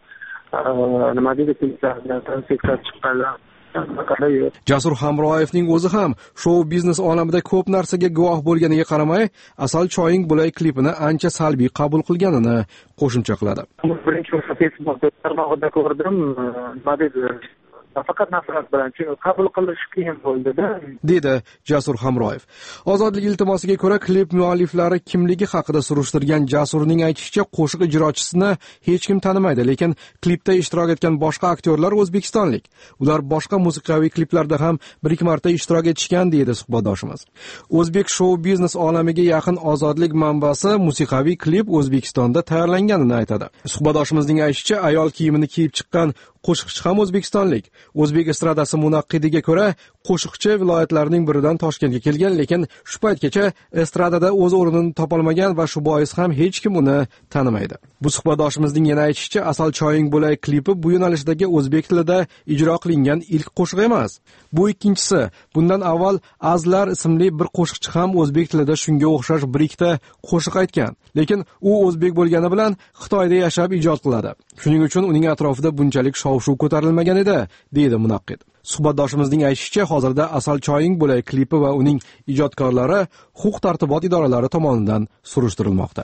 nima deydi, transeksiya chiqqanlar. Jasur Hamroyevning o'zi ham shou biznes olamida ko'p narsaga guvoh bo'lganiga qaramay, Asal choying bo'lay klipini ancha salbiy qabul qilganini qo'shimcha qiladi. Birinchi Facebook tarmog'ida ko'rdim, nima deydi, faqat nafrat bilan qabul qilish qiyin bo'ldi-da, dedi Jasur Hamroyev. Ozodlik iltimosiga ko'ra klip mualliflari kimligi haqida surishtirgan Jasurning aytishicha, qo'shiq ijrochisini hech kim tanimaydi, lekin klipda ishtirok etgan boshqa aktyorlar o'zbekistonlik. Ular boshqa musiqiy kliplarda ham bir ikki marta ishtirok etishgan, deydi suhbatdoshimiz. O'zbek shou biznes olamiga yaqin Ozodlik manbasi musiqiy klip O'zbekistonda tayyorlanganini aytadi. Suhbatdoshimizning aytishicha, ayol kiyimini kiyib chiqqan qo'shiqchi ham o'zbekistonlik. O'zbek estradasi munaqqidiga ko'ra, qo'shiqchi viloyatlarning biridan Toshkentga kelgan, lekin shu paytgacha estradada o'z o'rnini topolmagan va shu bois ham hech kim uni tanimaydi. Bu suhbatdoshimizning yana aytishicha, Asal choying bo'lay klipi bu yo'nalishdagi o'zbek tilida ijro qilingan ilk qo'shiq emas. Bu ikkinchisi. Bundan avval Azlar ismli bir qo'shiqchi ham o'zbek tilida shunga o'xshash bir ikkita qo'shiq aytgan, lekin u o'zbek bo'lgani bilan Xitoyda yashab ijod qiladi. Shuning uchun uning atrofida bunchalik shov-shuv ko'tarilmagan edi, deydi munaqqid. Suhbatdoshimizning aytishicha, hozirda Asal choying bo'lay klipi va uning ijodkorlari huquq-tartibot idoralari tomonidan surishtirilmoqda.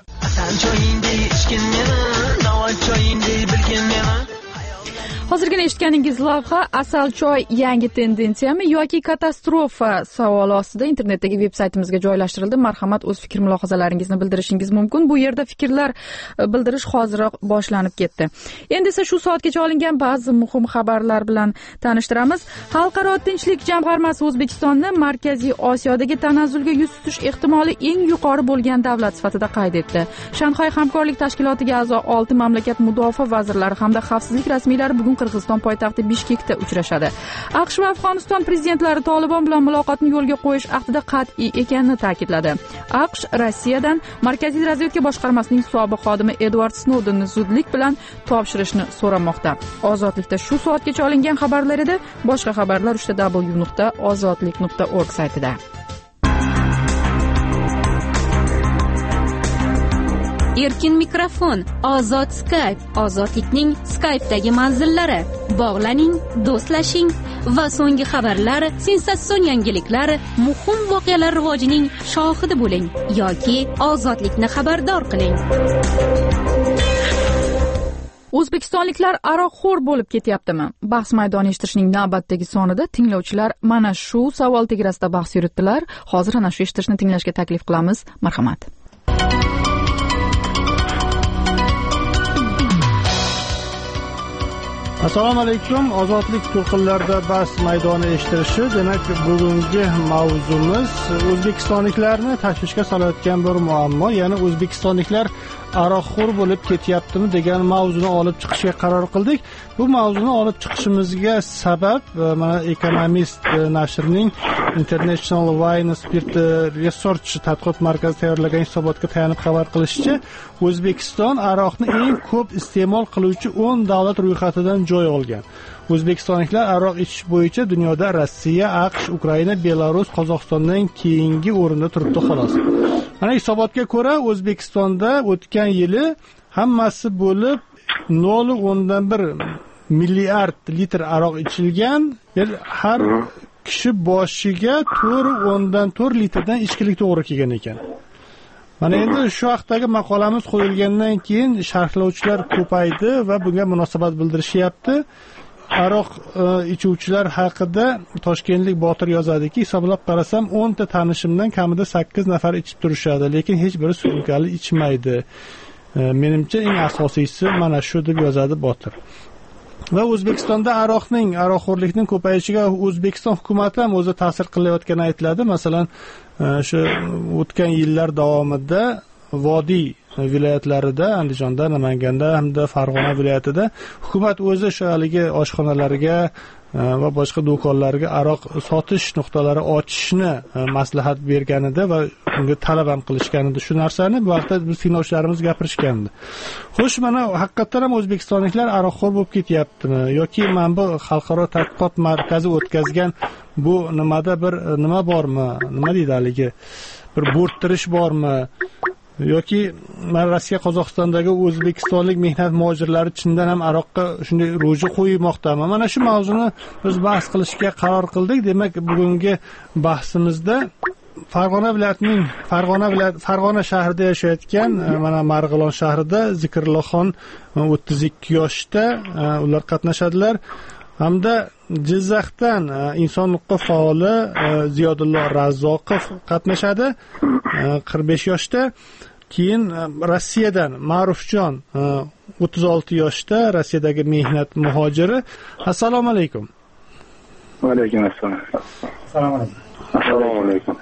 Hozirgina eshitganingiz lavha Asal choy yangi tendensiyami yoki katastrofa savoli ostida internetdagi veb-saytimizga joylashtirildi. Marhamat, o'z fikr mulohazalaringizni bildirishingiz mumkin. Bu yerda fikrlar bildirish hoziroq boshlanib ketdi. Endi esa shu soatgacha olingan ba'zi muhim xabarlar bilan tanishtiramiz. Xalqaro tinchlik jamg'armasi O'zbekistonni Markaziy Osiyodagi tanazzulga yuz tutish ehtimoli eng yuqori bo'lgan davlat sifatida qayd etdi. Shanxay hamkorlik tashkilotiga a'zo olti mamlakat mudofaa vazirlari hamda xavfsizlik rasmiylari bugun Qirg'iziston poytaxti Bishkekda uchrashadi. AQSh va Afg'oniston prezidentlari Tolibon bilan muloqotni yo'lga qo'yish ahdida qat'iy ekanini ta'kidladi. AQSh Rossiyadan Markaziy razvedka boshqarmasining sobiq xodimi Edward Snowdenni zudlik bilan topshirishni so'ramoqda. Ozodlikda shu soatgacha olingan xabarlar edi. Boshqa xabarlar uchta w nuqta ozodlik nuqta org saytida. Erkin mikrofon, ozod Skype, ozodlikning Skype'dagi manzillari. Bog'laning, do'stlashing va so'nggi xabarlar, sensatsion yangiliklar, muhim voqealar rivojining shohidi bo'ling yoki ozodlikni xabardor qiling. O'zbekistonliklar aroqxo'r bo'lib ketyaptimi? Bahs maydoni eshitishning navbatdagi sonida tinglovchilar mana shu savol tegrasida bahs yuritdilar. Hozir ana shu eshitishni tinglashga taklif qilamiz. Marhamat. Assalomu alaykum. Ozodlik to'lqinlarida bahs maydoni eshittirishi. Demak, bugungi mavzumiz o'zbekistonliklarni tashvishga solayotgan bir muammo, ya'ni o'zbekistonliklar aroqxo'r bo'lib ketyaptimi degan mavzuni olib chiqishga qaror qildik. Bu mavzuni olib chiqishimizga sabab mana Economist nashrining International Wine Spirit Research tadqiqot markazi tayyorlagan hisobotga tayanib xabar qilishicha, O'zbekiston aroqni eng ko'p iste'mol qiluvchi o'n davlat ro'yxatidan joy olgan. O'zbekistonliklar aroq ichish bo'yicha dunyoda Rossiya, AQSh, Ukraina, Belarus, Qozog'istondan keyingi o'rinda turibdi xolos. Mana hisobotga ko'ra, O'zbekistonda o'tgan yili hammasi bo'lib nol nuqta o'ndan bir milliard litr aroq ichilgan. Har kishi boshiga to'rt nuqta o'ndan to'rt litrdan ichkilik to'g'ri kelgan ekan. Mana endi shu haqdagi maqolamiz qo'yilgandan keyin sharhlovchilar ko'paydi va bunga munosabat bildirishyapti. Aroq e, ichuvchilar haqida toshkentlik Botir yozadiki, hisoblab qarasam o'n ta tanishimdan kamida sakkiz nafar ichib turishadi, lekin hech biri surunkali ichmaydi. E, menimcha eng asosiysi mana shu deb yozadi Botir. Va O'zbekistonda aroqning, aroqxo'rlikning ko'payishiga O'zbekiston hukumati ham o'zi ta'sir qilayotgani aytiladi. Masalan, shu o'tgan yillar davomida Vodiy viloyatlarida, Andijonda, Namanganda hamda Farg'ona viloyatida hukumat o'zi shu haligi oshxonalarga va boshqa do'konlarga aroq sotish nuqtalari ochishni maslahat berganida va unga talab ham qilishganida shu narsani bu vaqtda biz tinglovchilarimiz gapirishgandi. Xo'sh, mana haqiqatan ham o'zbekistonliklar aroqxo'r bo'lib ketyaptimi yoki mana bu xalqaro tadqiqot markazi o'tkazgan bu nimada bir nima bormi? Nima deydi haligi? Bir bo'rttirish bormi? yoki mana Rossiya Qozog'istondagi o'zbekistonlik mehnat muhojirlari chindan ham aroqqa shunday ro'ja qo'ymoqdami? Mana shu mavzuni biz bahs qilishga qaror qildik. Demak, bugungi bahsimizda Farg'ona viloyatining Farg'ona viloyat Farg'ona shahrida yashayotgan mana Marg'ilon shahrida Zikrullohxon o'ttiz ikki yoshda ular qatnashadilar. Hamda Jizzaxdan inson huquqi faoli Ziyodullo Razzoqov qatnashadi qirq besh yoshda. Keyin Rossiyadan Ma'rufjon o'ttiz olti yoshda, Rossiyadagi mehnat muhojiri. Assalomu alaykum. Va alaykum assalom. Assalomu alaykum. Assalomu alaykum.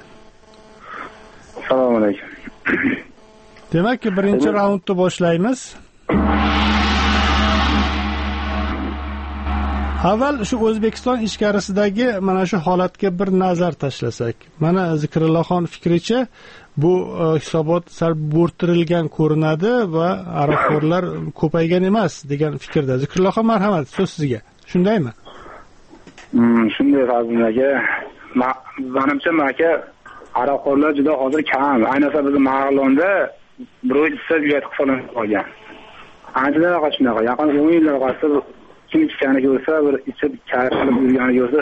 Assalomu alaykum. Demak, birinchi raundni boshlaymiz. avval shu O'zbekiston ichkarisidagi mana shu holatga bir nazar tashlasak, mana Zikrullohxon fikricha bu hisobot sal bo'rtirilgan ko'rinadi va aroqxo'rlar ko'paygan emas degan fikrda. Zikrullohxon, marhamat, so'z sizga. Shundaymi? Hmm, shunday Fazlin aka. Menimcha aka aroqxo'rlar juda hozir kam. Ayniqsa bizning Marg'ilonda bir o'yinsa uyat hisoblanib qolgan. Anchadan shunaqa, yaqin o'n yillar qolsa kim ichgani ko'rsa, bir ichib karib yurgani ko'rsa,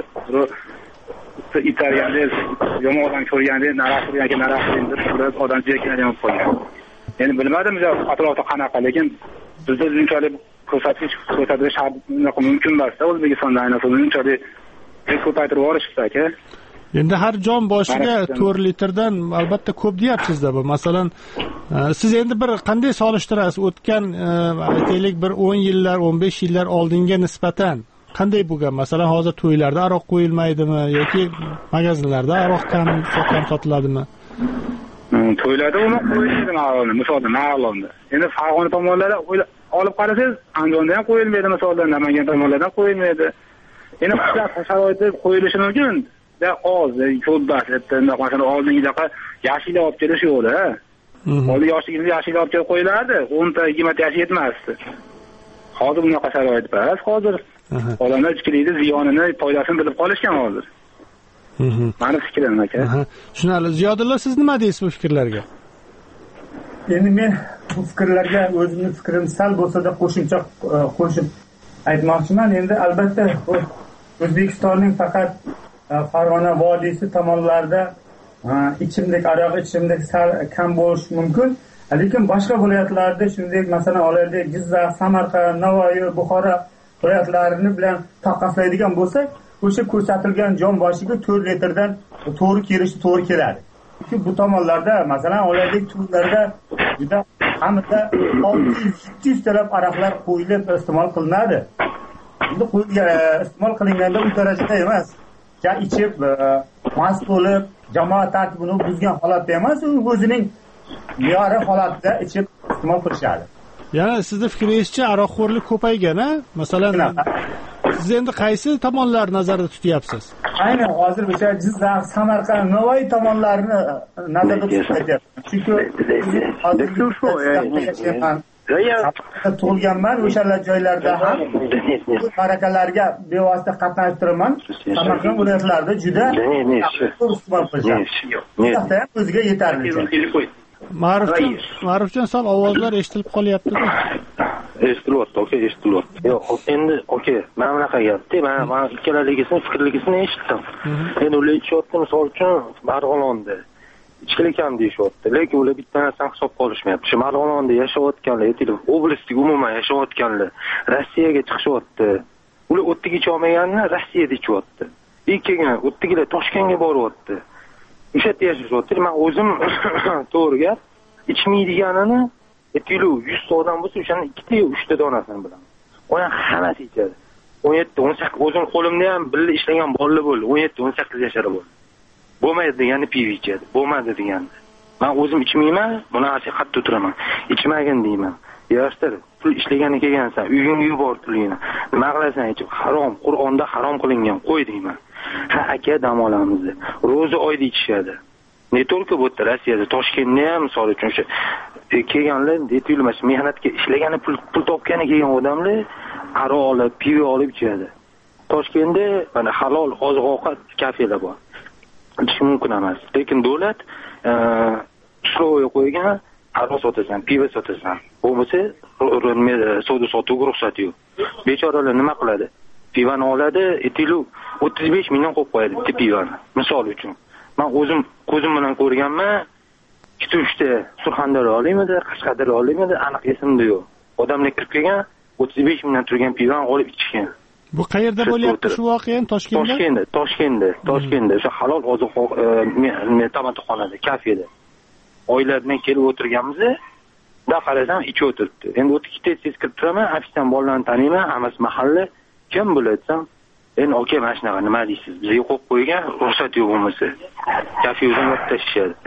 bir itarganda yomon odam ko'rganda naraxtir yoki naraxtir deb odam jerkinagan bo'lib qolgan. Endi bilmadim atrofda qanaqa, lekin bizda bunchalik ko'rsatish ko'rsatish mumkin emas-da O'zbekistonda, ayniqsa bunchalik ko'paytirib yuborishsa aka. Endi har jon boshiga to'rt litrdan albatta ko'p deyapsiz-da bu. Masalan, siz endi bir qanday solishtirasiz o'tgan aytaylik bir o'n yillar, o'n besh yillar oldinga nisbatan qanday bo'lgan? Masalan, hozir to'ylarda aroq qo'yilmaydimi yoki magazinlarda aroq kam kam sotiladimi? To'ylarda uni qo'yilmaydi Marg'ilonda, misolda Marg'ilonda. Endi Farg'ona tomonlarda olib qarasangiz, Andijonda ham qo'yilmaydi, misolda Namangan tomonlarda ham qo'yilmaydi. Endi qishloq sharoitida qo'yilishi mumkin. Da oz, ko'p bahsda, masalan, oldingidaqa yashillar olib kelish yo'li. Oldin yoshligida yashillar olib kelib qo'yilardi, o'n ta yigirma ta yashi yetmasdi. Hozir bunaqa sharoit emas, hozir odamlar ichkilikni ziyonini, foydasini bilib qolishgan hozir. Meni fikrim aka. Tushunarli. Ziyodulla, siz nima deysiz bu fikrlarga? Endi men bu fikrlarga o'zimning fikrim sal bo'lsa-da qo'shimcha qo'shib aytmoqchiman. Endi albatta O'zbekistonning faqat Farg'ona vodiysi tomonlarida ichimlik aroq ichimlik sal kam bo'lishi mumkin, lekin boshqa viloyatlarda shunday, masalan, olaylik Jizzax, Samarqand, Navoiy, Buxoro viloyatlarini bilan taqqoslaydigan bo'lsak, o'sha ko'rsatilgan jon boshiga to'rt litrdan to'g'ri kelishi to'g'ri keladi. Chunki bu tomonlarda, masalan, olaylik turlarda juda kamida olti yuz yetti yuz talab aroqlar qo'yilib iste'mol qilinadi. Endi iste'mol qilinganda u darajada emas. Ja ichib, mast bo'lib, jamoat tartibini buzgan holatda emas, u o'zining me'yori holatda ichib iste'mol qilishadi. Ya'ni sizning fikringizcha aroqxo'rlik ko'paygan-a? Masalan, siz endi qaysi tomonlarni nazarda tutyapsiz? Aynan hozir o'sha Jizzax, Samarqand, Navoiy tomonlarini nazarda tutyapman. Chunki tug'ilganman, o'shalar joylarda ham harakalarga bevosita qatnashib turaman. Samarqand viloyatlarida juda iste'mol qilishadi. Buyoqda ham o'ziga yetarlicha. Ma'rufjon, Ma'rufjon, sal ovozlar eshitilib qolyapti-ku. Eshitilyapti, aka, eshitilyapti. Yo'q, endi aka, mana bunaqa gapda, mana men ikkalaligini, fikrligisini eshitdim. Endi ular aytishyapti, misol uchun Marg'ilonda ichkilik ham deyishyapti, lekin ular bitta narsani hisobga olishmayapti. Shu Marg'ilonda yashayotganlar, aytaylik, oblastda umuman yashayotganlar Rossiyaga chiqishyapti. Ular o'ttiga icha olmaganini Rossiyada ichyapti. Ilk kelgan o'ttigilar Toshkentga boryapti. O'sha yerda yashashyapti. Men o'zim to'g'ri gap, ichmaydiganini aytaylik yuz ta odam bo'lsa, o'shaning ikkita yo uchta donasini bilaman. O'yan hammasi ichadi. o'n yetti o'n sakkiz o'zim qo'limda ham birga ishlagan bolalar bo'ldi. o'n yetti o'n sakkiz yashar bo'ldi. Bo'lmaydi degani pivo ichadi. Bo'lmadi degani. Men o'zim ichmayman, buni nasihat o'tiraman. Ichmagin deyman. Yoshlar, pul ishlagani kelgansan, uyingga yubor pulingni. Nima qilasan ichib? Harom, Qur'onda harom qilingan, qo'y deyman. Ha aka, dam olamiz. Ro'za oyda ichishadi. Ne to'rki bu Rossiyada, Toshkentda ham misol uchun o'sha kelganlar, deyilmas, mehnatga ishlagani pul pul topgani kelgan odamlar aroq olib, pivo olib ichadi. Toshkentda mana halol oziq-ovqat kafelar bor. Ichish mumkin emas. Lekin davlat shlo'ga qo'ygan aroq sotasan, pivo sotasan. Bo'lmasa, savdo sotuv ruxsati yo'q. Bechoralar nima qiladi? Pivani oladi, aytaylik o'ttiz besh mingdan qo'yib qo'yadi bitta pivani. Misol uchun. Men o'zim ko'zim bilan ko'rganman. ikkita uchta Surxondaryo olimidi, Qashqadaryo olimidi, aniq esimda yo'q. Odamlar kirib kelgan, o'ttiz besh mingdan turgan pivani olib ichgan. Bu qayerda bo'lyapti shu voqea? Toshkentda? Toshkentda, Toshkentda, Toshkentda, o'sha halol oziq-ovqat tamatonxonada, kafeda. Oylar bilan kelib o'tirganmiz, da qarasam ichib o'tiribdi. Endi o'tib ketib kirib turaman, ofisdan bolalarni taniyman, hammasi mahalla. Kim bo'latsam, endi aka, mana shunaqa nima deysiz? Bizga qo'yib qo'ygan, ruxsat yo'q bo'lmasa. Kafe o'zim olib tashlashadi.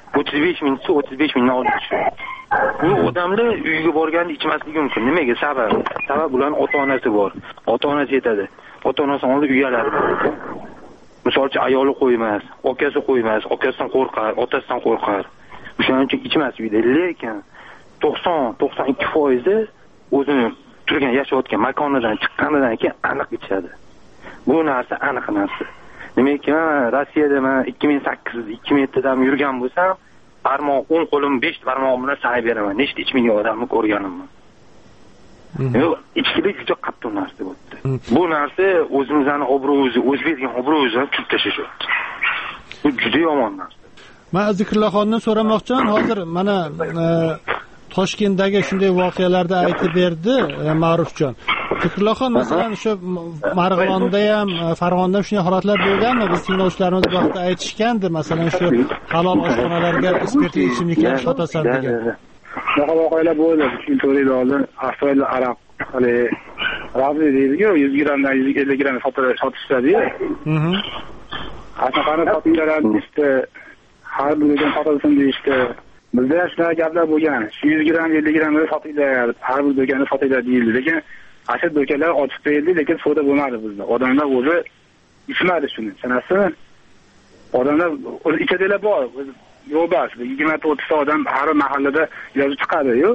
o'ttiz besh mingchi o'ttiz besh mingdan olib tushadi. Bu odamlar uyiga borganda ichmasligi mumkin. Nimaga? Sabab. Sabab ularning ota-onasi bor. Ota-onasi yetadi. Ota-onasi oldida uyalari bor. Misolchi ayoli qo'ymas, akasi qo'ymas, akasidan qo'rqar, otasidan qo'rqar. O'shaning uchun ichmas uyda. Lekin to'qson to'qson ikki foiz o'zini turgan yashayotgan makonidan chiqqanidan keyin aniq ichadi. Bu narsa aniq narsa. Demak, men Rossiyada men ikki ming sakkiz ikki ming yetti da yurgan bo'lsam, barmoq o'n qo'lim besh barmog'im bilan sanab beraman. Nechta ichmagan odamni ko'rganimman. Yo'q, ichkilik juda qattiq narsa bo'ldi. Bu narsa o'zimizning obro'imizni, o'zbekning obro'imizni tutib tashlashdi. Bu juda yomon narsa. Men Zikrullohxondan so'ramoqchiman, hozir mana Toshkentdagi shunday voqealarda aytib berdi Ma'rufjon. Zikrullohxon masalan o'sha Marg'ilonda ham, Farg'onada ham shunday holatlar bo'lganmi? Biz tinglovchilarimiz bu vaqtda aytishgandi, masalan shu halol oshxonalarga spirtli ichimliklar sotasan degan. Bunaqa voqealar bo'ldi. Uch to'rt yil oldin avtomobil aroq hali razli deydi-ku, yuz grammdan yuz ellik gramm sotishadi-yu. Mhm. Asaqani sotilgan işte har biridan sotilsin deyishdi. Bizda shunaqa gaplar bo'lgan. yuz gramm ellik gramm sotiladi, har bir do'konda sotiladi deyildi. Lekin asl do'konlar ochiq qo'yildi, lekin savdo bo'lmadi bizda. Odamlar o'zi ichmadi shuni. Tushunasizmi? Odamlar o'zi ichadilar bor. Yo'q bas, yigirma o'ttiz odam har mahallada yozib chiqadi-yu.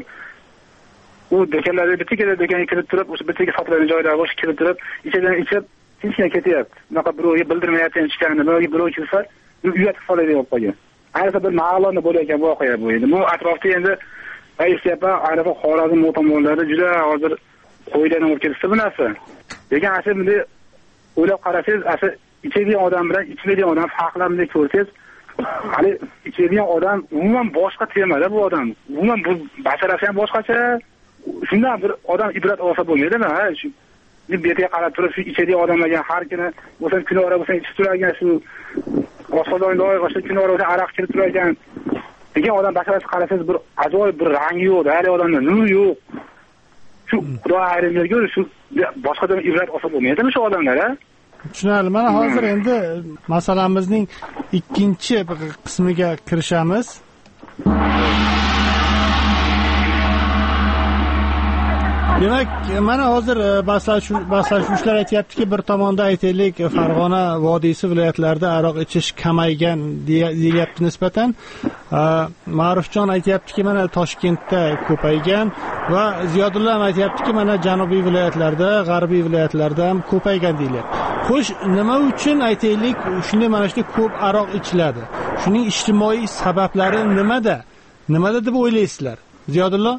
U do'konlarga bitta do'konga kirib turib, o'sha bittaga sotiladigan joylar bo'sh kirib turib, ichidan ichib, tinchgina ketyapti. Bunaqa birovga bildirmayotgan ichganini, birovga birov kelsa, uyatga soladi bo'lib qolgan. Ayniqsa bir mahallada bo'layotgan voqea bu endi. Bu atrofda endi aytishyapman, ayniqsa Xorazm tomonlarida juda hozir qo'ydan olib ketdi bu narsa. Lekin asli bunday o'ylab qarasangiz, asli ichadigan odam bilan ichmaydigan odam farqlarini ko'rsangiz, hali ichadigan odam umuman boshqa temada bu odam. Umuman bu basharasi ham boshqacha. Shundan bir odam ibrat olsa bo'lmaydimi? Ha, shu bu yerga qarab turib, shu ichadigan odamlarga har kuni o'sha kunora bo'lsa ichib turadigan shu oshxonalarda o'sha kunora bo'lsa aroq ichib turadigan degan odam basharasi qarasangiz bir ajoyib bir rangi yo'q, hali odamda nur yo'q. Shu Xudo ayrimlarga shu boshqadan ibrat olsa bo'lmaydimi shu odamlar, ha? Tushunarli. Mana hozir endi masalamizning ikkinchi qismiga kirishamiz. Demak, mana hozir bahslashuvchilar aytayaptiki, bir tomonda aytaylik, Farg'ona vodiysi viloyatlarida aroq ichish kamaygan deyilyapti nisbatan. Ma'rufjon aytayaptiki, mana Toshkentda ko'paygan va Ziyodulla ham aytayaptiki, mana janubiy viloyatlarda, g'arbiy viloyatlarda ham ko'paygan deyilyapti. Xo'sh, nima uchun aytaylik, shunday mana shunday ko'p aroq ichiladi? Shuning ijtimoiy sabablari nimada? Nimada deb o'ylaysizlar? Ziyodulla?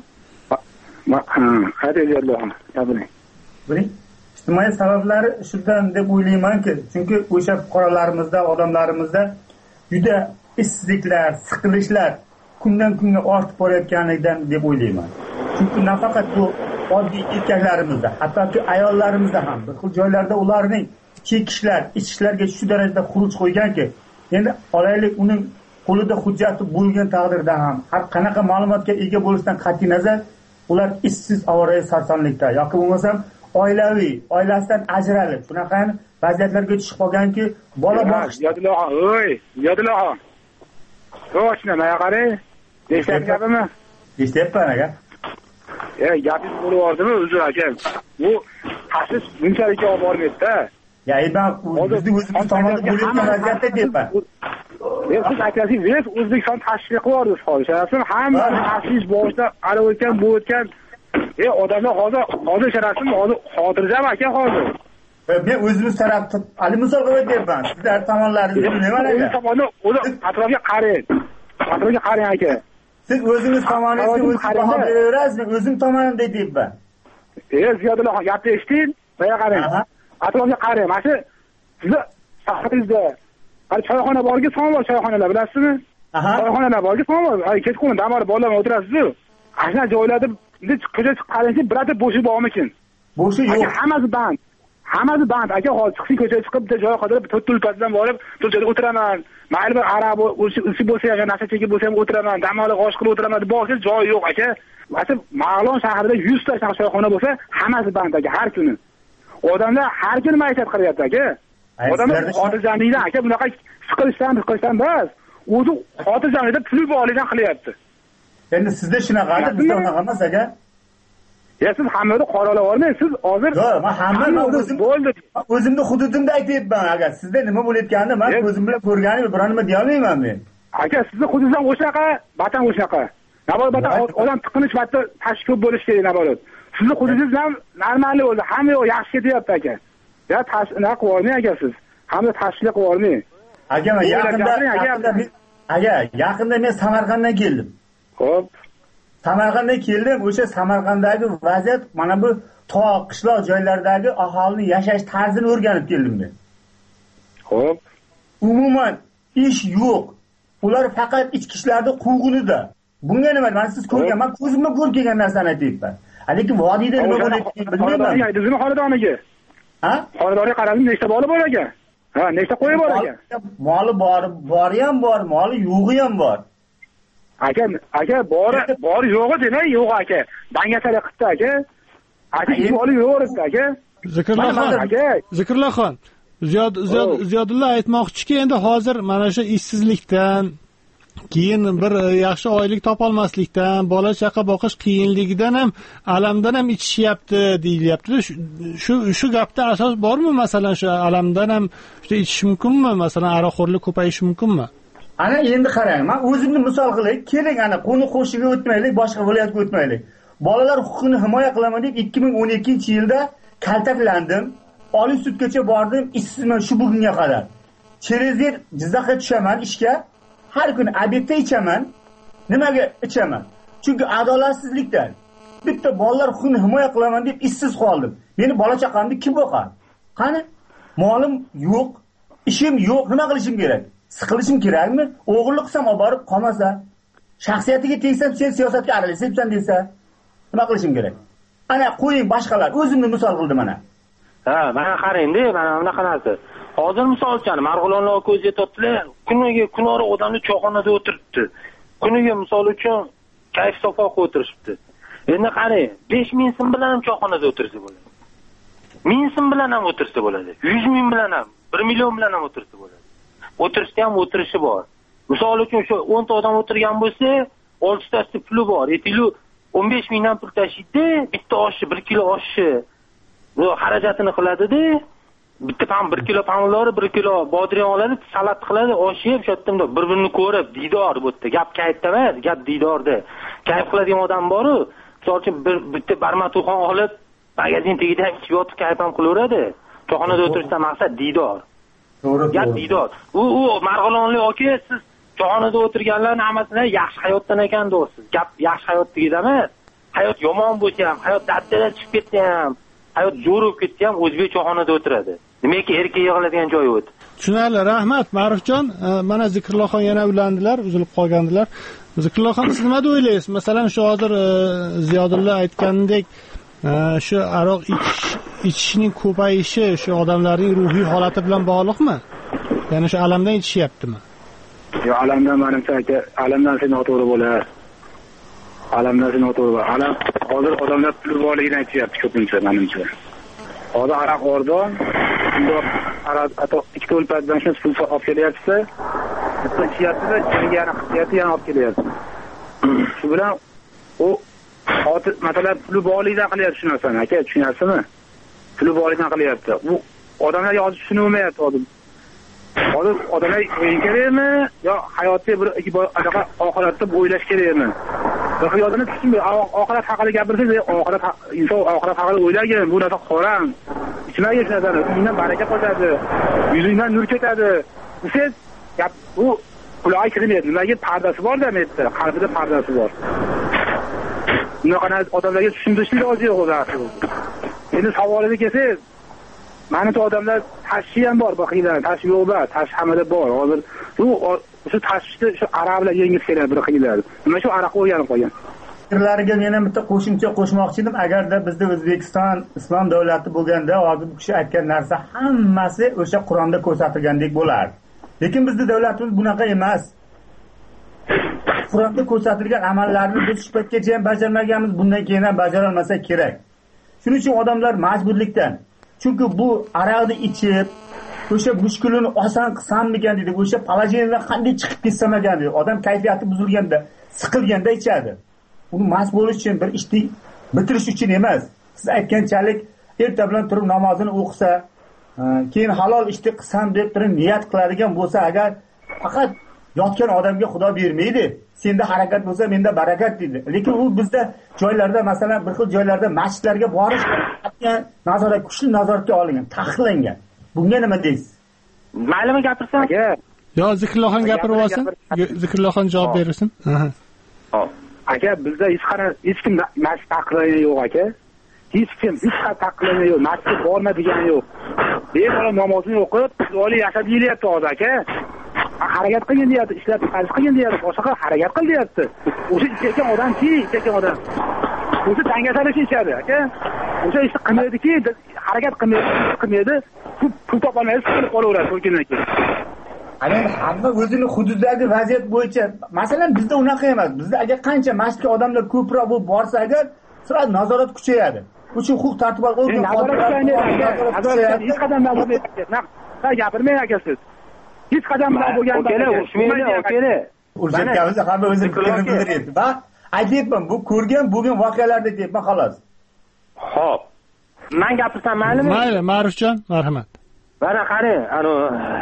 Buning ijtimoiy sabablari shundan deb o'ylaymanki, chunki o'sha fuqarolarimizda, odamlarimizda juda ishsizliklar, siqilishlar kundan kunga ortib borayotganidan deb o'ylayman. Chunki nafaqat bu oddiy erkaklarimizda, hattoki ayollarimizda ham bir xil joylarda ularning chekishlar, ichishlarga shu darajada xuruj qo'yganki, endi olaylik uning qo'lida hujjati bo'lgan taqdirda ham har qanaqa ma'lumotga ega bo'lishidan qat'iy nazar ular ishsiz avora sarsonlikda yoki bo'lmasam oilaviy, oilasidan ajralib, shunaqa vaziyatlarga tushib qolganki, bola boqish. Yodiloha, oy, Yodiloha. To'g'ri, nima qarang? Eshityapsizmi? Eshityapman aka. Ey, gapingiz bo'lib yordimi, uzr aka. Bu xasis bunchalik olib bormaydi-da. Ya, endi bizni o'zimiz tomonidan bo'layotgan vaziyatda deyapman. Siz aytasiz, O'zbekiston tashviq qilib qolishasizmi? Hamma xasis boshda arab o'tgan, bu o'tgan. E, odamlar hozir hozir sharafsizmi? Hozir xotirjam aka hozir. Men o'zimiz tarafdan Ali misol qilib aytyapman. Sizlar tomonlaringizni bilaman aka. O'z tomonni o'zi atrofga qarang. Atrofga qarang aka. Siz o'zingiz tomoningizga o'zingiz baho beraverasizmi? O'zim tomonimda deyapman. E, Ziyodulla gapni eshiting, boya qarang. Atrofga qarang. Mana shu sizni shaharingizda hali choyxona borga son bor, choyxonalar bilasizmi? Choyxonalar borga son bor. Ay, kechqurun dam olib bolalar o'tirasiz-ku. Ashna joylarda ko'cha chiqib qarangki, birata bo'shi bormikin? Bo'shi yo'q. Hammasi band. Hammasi band. Aka, hozir chiqsin ko'chaga chiqib, bitta joy qidirib, to'rt tulpasidan borib, to'rt joyda o'tiraman. Mayli bir arab o'si bo'lsa ham, narsa chekib bo'lsa ham o'tiraman. Dam olib osh qilib o'tiraman deb borsiz, joy yo'q aka. Asl Mag'lon shahrida yuz ta choyxona bo'lsa, hammasi band aka har kuni. Odamlar har kuni maishat qilyapti aka. Odamlar xotirjamlikdan aka bunaqa siqilishdan, siqilishdan bas. o'zi xotirjamlikda puli borligidan qilyapti. Endi sizda shunaqa, bizda unaqa emas aka. Ya siz hammaga qoralab olmang, siz hozir yo'q, men hamma o'zim bo'ldi. O'zimni hududimda aytayapman, aka. Sizda nima bo'layotganini men ko'zim bilan ko'rganim biror nima deya olmayman men. Aka, sizni hududingizdan o'shaqa, vatan o'shaqa. Navoiy vatan odam tiqinish vaqtida tashqi ko'p bo'lish kerak Navoiy. Sizni hududingiz ham normalniy o'zi, hamma yo'q yaxshi ketyapti aka. Ya tashqi nima qilib olmang aka siz. Hamma tashqi qilib olmang. Aka, men yaqinda aka, yaqinda men Samarqanddan keldim. Xo'p. Samarqandga keldim, o'sha Samarqanddagi vaziyat mana bu tog', qishloq joylardagi aholining yashash tarzini o'rganib keldim men. Xo'p. Umuman ish yo'q. Ular faqat ichki ishlarda quvg'inida. Bunga nima? Men siz ko'rgan, men ko'zimga ko'rib kelgan narsani aytayapman. Lekin vodiyda nima bo'layotganini bilmayman. Aytdingizmi xonadoniga? Ha? Xonadoniga qaradim, nechta bola bor ekan? Ha, nechta qo'yi bor ekan? Moli bor, bori ham bor, moli yo'g'i ham bor. Aka, aka bori, bori yo'g'i demang, yo'q aka. Dangasalik qildi aka. Aka, moli yo'q aka. Zikrullohxon, aka. Zikrullohxon. Ziyod Ziyodulla aytmoqchiki, endi hozir mana shu ishsizlikdan keyin bir yaxshi oylik topolmaslikdan, bola chaqa boqish qiyinligidan ham, alamdan ham ichishyapti deyilyapti. Shu shu gapda asos bormi? Masalan, shu alamdan ham juda ichish mumkinmi? Masalan, aroqxo'rlik ko'payishi mumkinmi? Ana endi qarang, men o'zimni misol qilay, keling ana qo'ni qo'shniga o'tmaylik, boshqa viloyatga o'tmaylik. Bolalar huquqini himoya qilaman deb ikki ming o'n ikkinchi yilda kaltaklandim. Oliy sudgacha bordim, ishsizman shu bugunga qadar. Cherezir Jizzaxga tushaman ishga. Har kuni obedda ichaman. Nimaga ichaman? Chunki adolatsizlikdan. Bitta bolalar huquqini himoya qilaman deb ishsiz qoldim. Meni bola chaqamni kim boqadi? Qani? Molim yo'q, ishim yo'q, nima qilishim kerak? Siqilishim kerakmi? O'g'irlik qilsam olib borib qolmasa, shaxsiyatiga tegsam, sen siyosatga aralashyapsan desa, nima qilishim kerak? Ana qo'ying boshqalar, o'zimni misol qildim ana. Ha, mana qarang-da, mana bunaqa narsa. Hozir misol uchun Marg'ilonlar ko'zga topdilar, kuniga kunora odamni cho'xonada o'tiribdi. Kuniga misol uchun kayf safo qilib o'tirishibdi. Endi qarang, besh ming so'm bilan ham cho'xonada o'tirsa bo'ladi. ming so'm bilan ham o'tirsa bo'ladi. yuz ming bilan ham, bir million bilan ham o'tirsa bo'ladi. O'tirishda ham o'tirishi bor. Misol uchun shu o'n ta odam o'tirgan bo'lsa, oltitasi puli bor. Aytaylik, o'n besh mingdan pul tashiydi, bitta oshni bir kilo oshni bu xarajatini qiladi-da. Bitta pam bir kilo pomidor, bir kilo bodring oladi, salat qiladi, osh yeb, shattimda bir-birini ko'rib, diydor bu yerda. Gap kayfda emas, gap diydorda. Kayf qiladigan odam bor-ku, misol uchun bir bitta barmatuxon olib, magazin tagida ichib yotib kayf ham qilaveradi. Cho'xonada o'tirishdan maqsad diydor. To'g'ri. Gap diydor. U u Marg'ilonlik aka, siz cho'xonada o'tirganlarning hammasini yaxshi hayotdan ekan deysiz. Gap yaxshi hayot degida emas. Hayot yomon bo'lsa ham, hayot daddadan chiqib ketsa ham, hayot zo'r bo'lib ketsa ham o'zbek cho'xonada o'tiradi. Nimaiki erkak yig'iladigan joy o'ti. Tushunarli, rahmat Ma'rufjon. Mana Zikrullohxon yana ulandilar, uzilib qolgandilar. Zikrullohxon, siz nima o'ylaysiz? Masalan, shu hozir Ziyodulla aytganidek, shu aroq ichish ichishning ko'payishi shu odamlarning ruhiy holati bilan bog'liqmi? Ya'ni shu alamdan ichishyaptimi? Yo, alamdan menimcha aka, alamdan sen noto'g'ri bo'lar. Alamdan sen noto'g'ri bo'lar. Alam hozir odamlar pul borligini aytyapti ko'pincha menimcha. Hozir aroq ordon, bundoq aroq ato ikki to'lpadan shu pul olib kelyapti. Bitta ichyapti-da, yana qiyati yana olib kelyapti. Shu bilan u hozir masalan pul borlikdan qilyapti shu narsani, aka, tushunyapsizmi? Pul borlikdan qilyapti. Bu odamlar hozir tushunmayapti hozir. Hozir odamlar o'yin kerakmi yo hayotda bir anaqa oxiratda o'ylash kerakmi? Yo'q, yozini tushunmaydi. Oxirat haqida gapirsangiz, oxirat inson oxirat haqida o'ylagan, bu narsa qoram. Ichmaga shu narsani, undan baraka qo'shadi, yuzingdan nur ketadi. Siz gap bu qulog'i kirmaydi. Nimaga pardasi bor-da, metda, qalbida pardasi bor. Bunaqa odamlarga tushuntirishlik oz yo'q o'zi. Endi savoliga kelsangiz, mana shu odamlar tashvi ham bor, baxiylar, tashvi yo'qlar, tashvi hamada bor. Hozir shu shu tashvishni shu aroq bilan yengib keladi bir xiylar. Nima shu aroq o'rganib qolgan. Fikrlariga yana bitta qo'shimcha qo'shmoqchi edim. Agarda bizda O'zbekiston islom davlati bo'lganda, hozir bu kishi aytgan narsa hammasi o'sha Qur'onda ko'rsatilgandek bo'lardi. Lekin bizning davlatimiz bunaqa emas. Qur'onda ko'rsatilgan amallarni biz shu paytgacha ham bajarmaganmiz, bundan keyin ham bajara olmasa kerak. Shuning uchun odamlar majburlikdan. Chunki bu aroqni ichib, o'sha mushkulini oson qilsammikan deydi, o'sha palajeniyadan qanday chiqib ketsam ekan deydi. Odam kayfiyati buzilganda, siqilganda ichadi. Uni mast bo'lish uchun, bir ishni bitirish uchun emas. Siz aytganchalik erta bilan turib namozini o'qisa, keyin halol ishni qilsam deb turib niyat qiladigan bo'lsa, agar faqat yotgan odamga Xudo bermaydi. Senda harakat bo'lsa, menda barakat deydi. Lekin u bizda joylarda, masalan, bir xil joylarda masjidlarga borish nazorat, kuchli nazoratga olingan, taqiqlangan. Bunga nima deysiz? Maylimi gapirsam? Yo, Zikrullohxon gapirib olsin. Zikrullohxon javob bersin. Hop. Aka, bizda hech qanday hech kim masjid taqiqlagani yo'q aka. Hech kim hech qanday taqiqlagani yo'q, masjidga borma degani yo'q. Bemalol namozini o'qib, chiroyli yashab yeyapti hozir aka. Harakat qilgin deyapti, ishlab chiqarish qilgin deyapti, boshqa harakat qil deyapti. O'sha ichayotgan odam-chi, ichayotgan odam. O'sha dangasalish ichadi aka. O'sha ishni qilmaydiki, harakat qilmaydi, qilmaydi, pul topolmaydi, qilib qolaveradi to'kindan keyin. Ana hamma o'zini hududidagi vaziyat bo'yicha, masalan, bizda unaqa emas. Bizda agar qancha masjidga odamlar ko'proq bo'lib borsa, agar sira nazorat kuchayadi. Uchun huquq tartibot organlari nazorat kuchayadi. Nazorat hech qadam nazorat etmaydi. Ha, gapirmang aka siz. Hech qadam bilan bo'lganda kelar, ushmaydi, kelar. O'rgatganimizda hamma o'zini fikrini bildiryapti. Va aytyapman, bu ko'rgan, bo'lgan voqealarni deyapman xolos. Xo'p. Men gapirsam maylimi? Mayli, Ma'rufjon, marhamat. Mana qarang, ana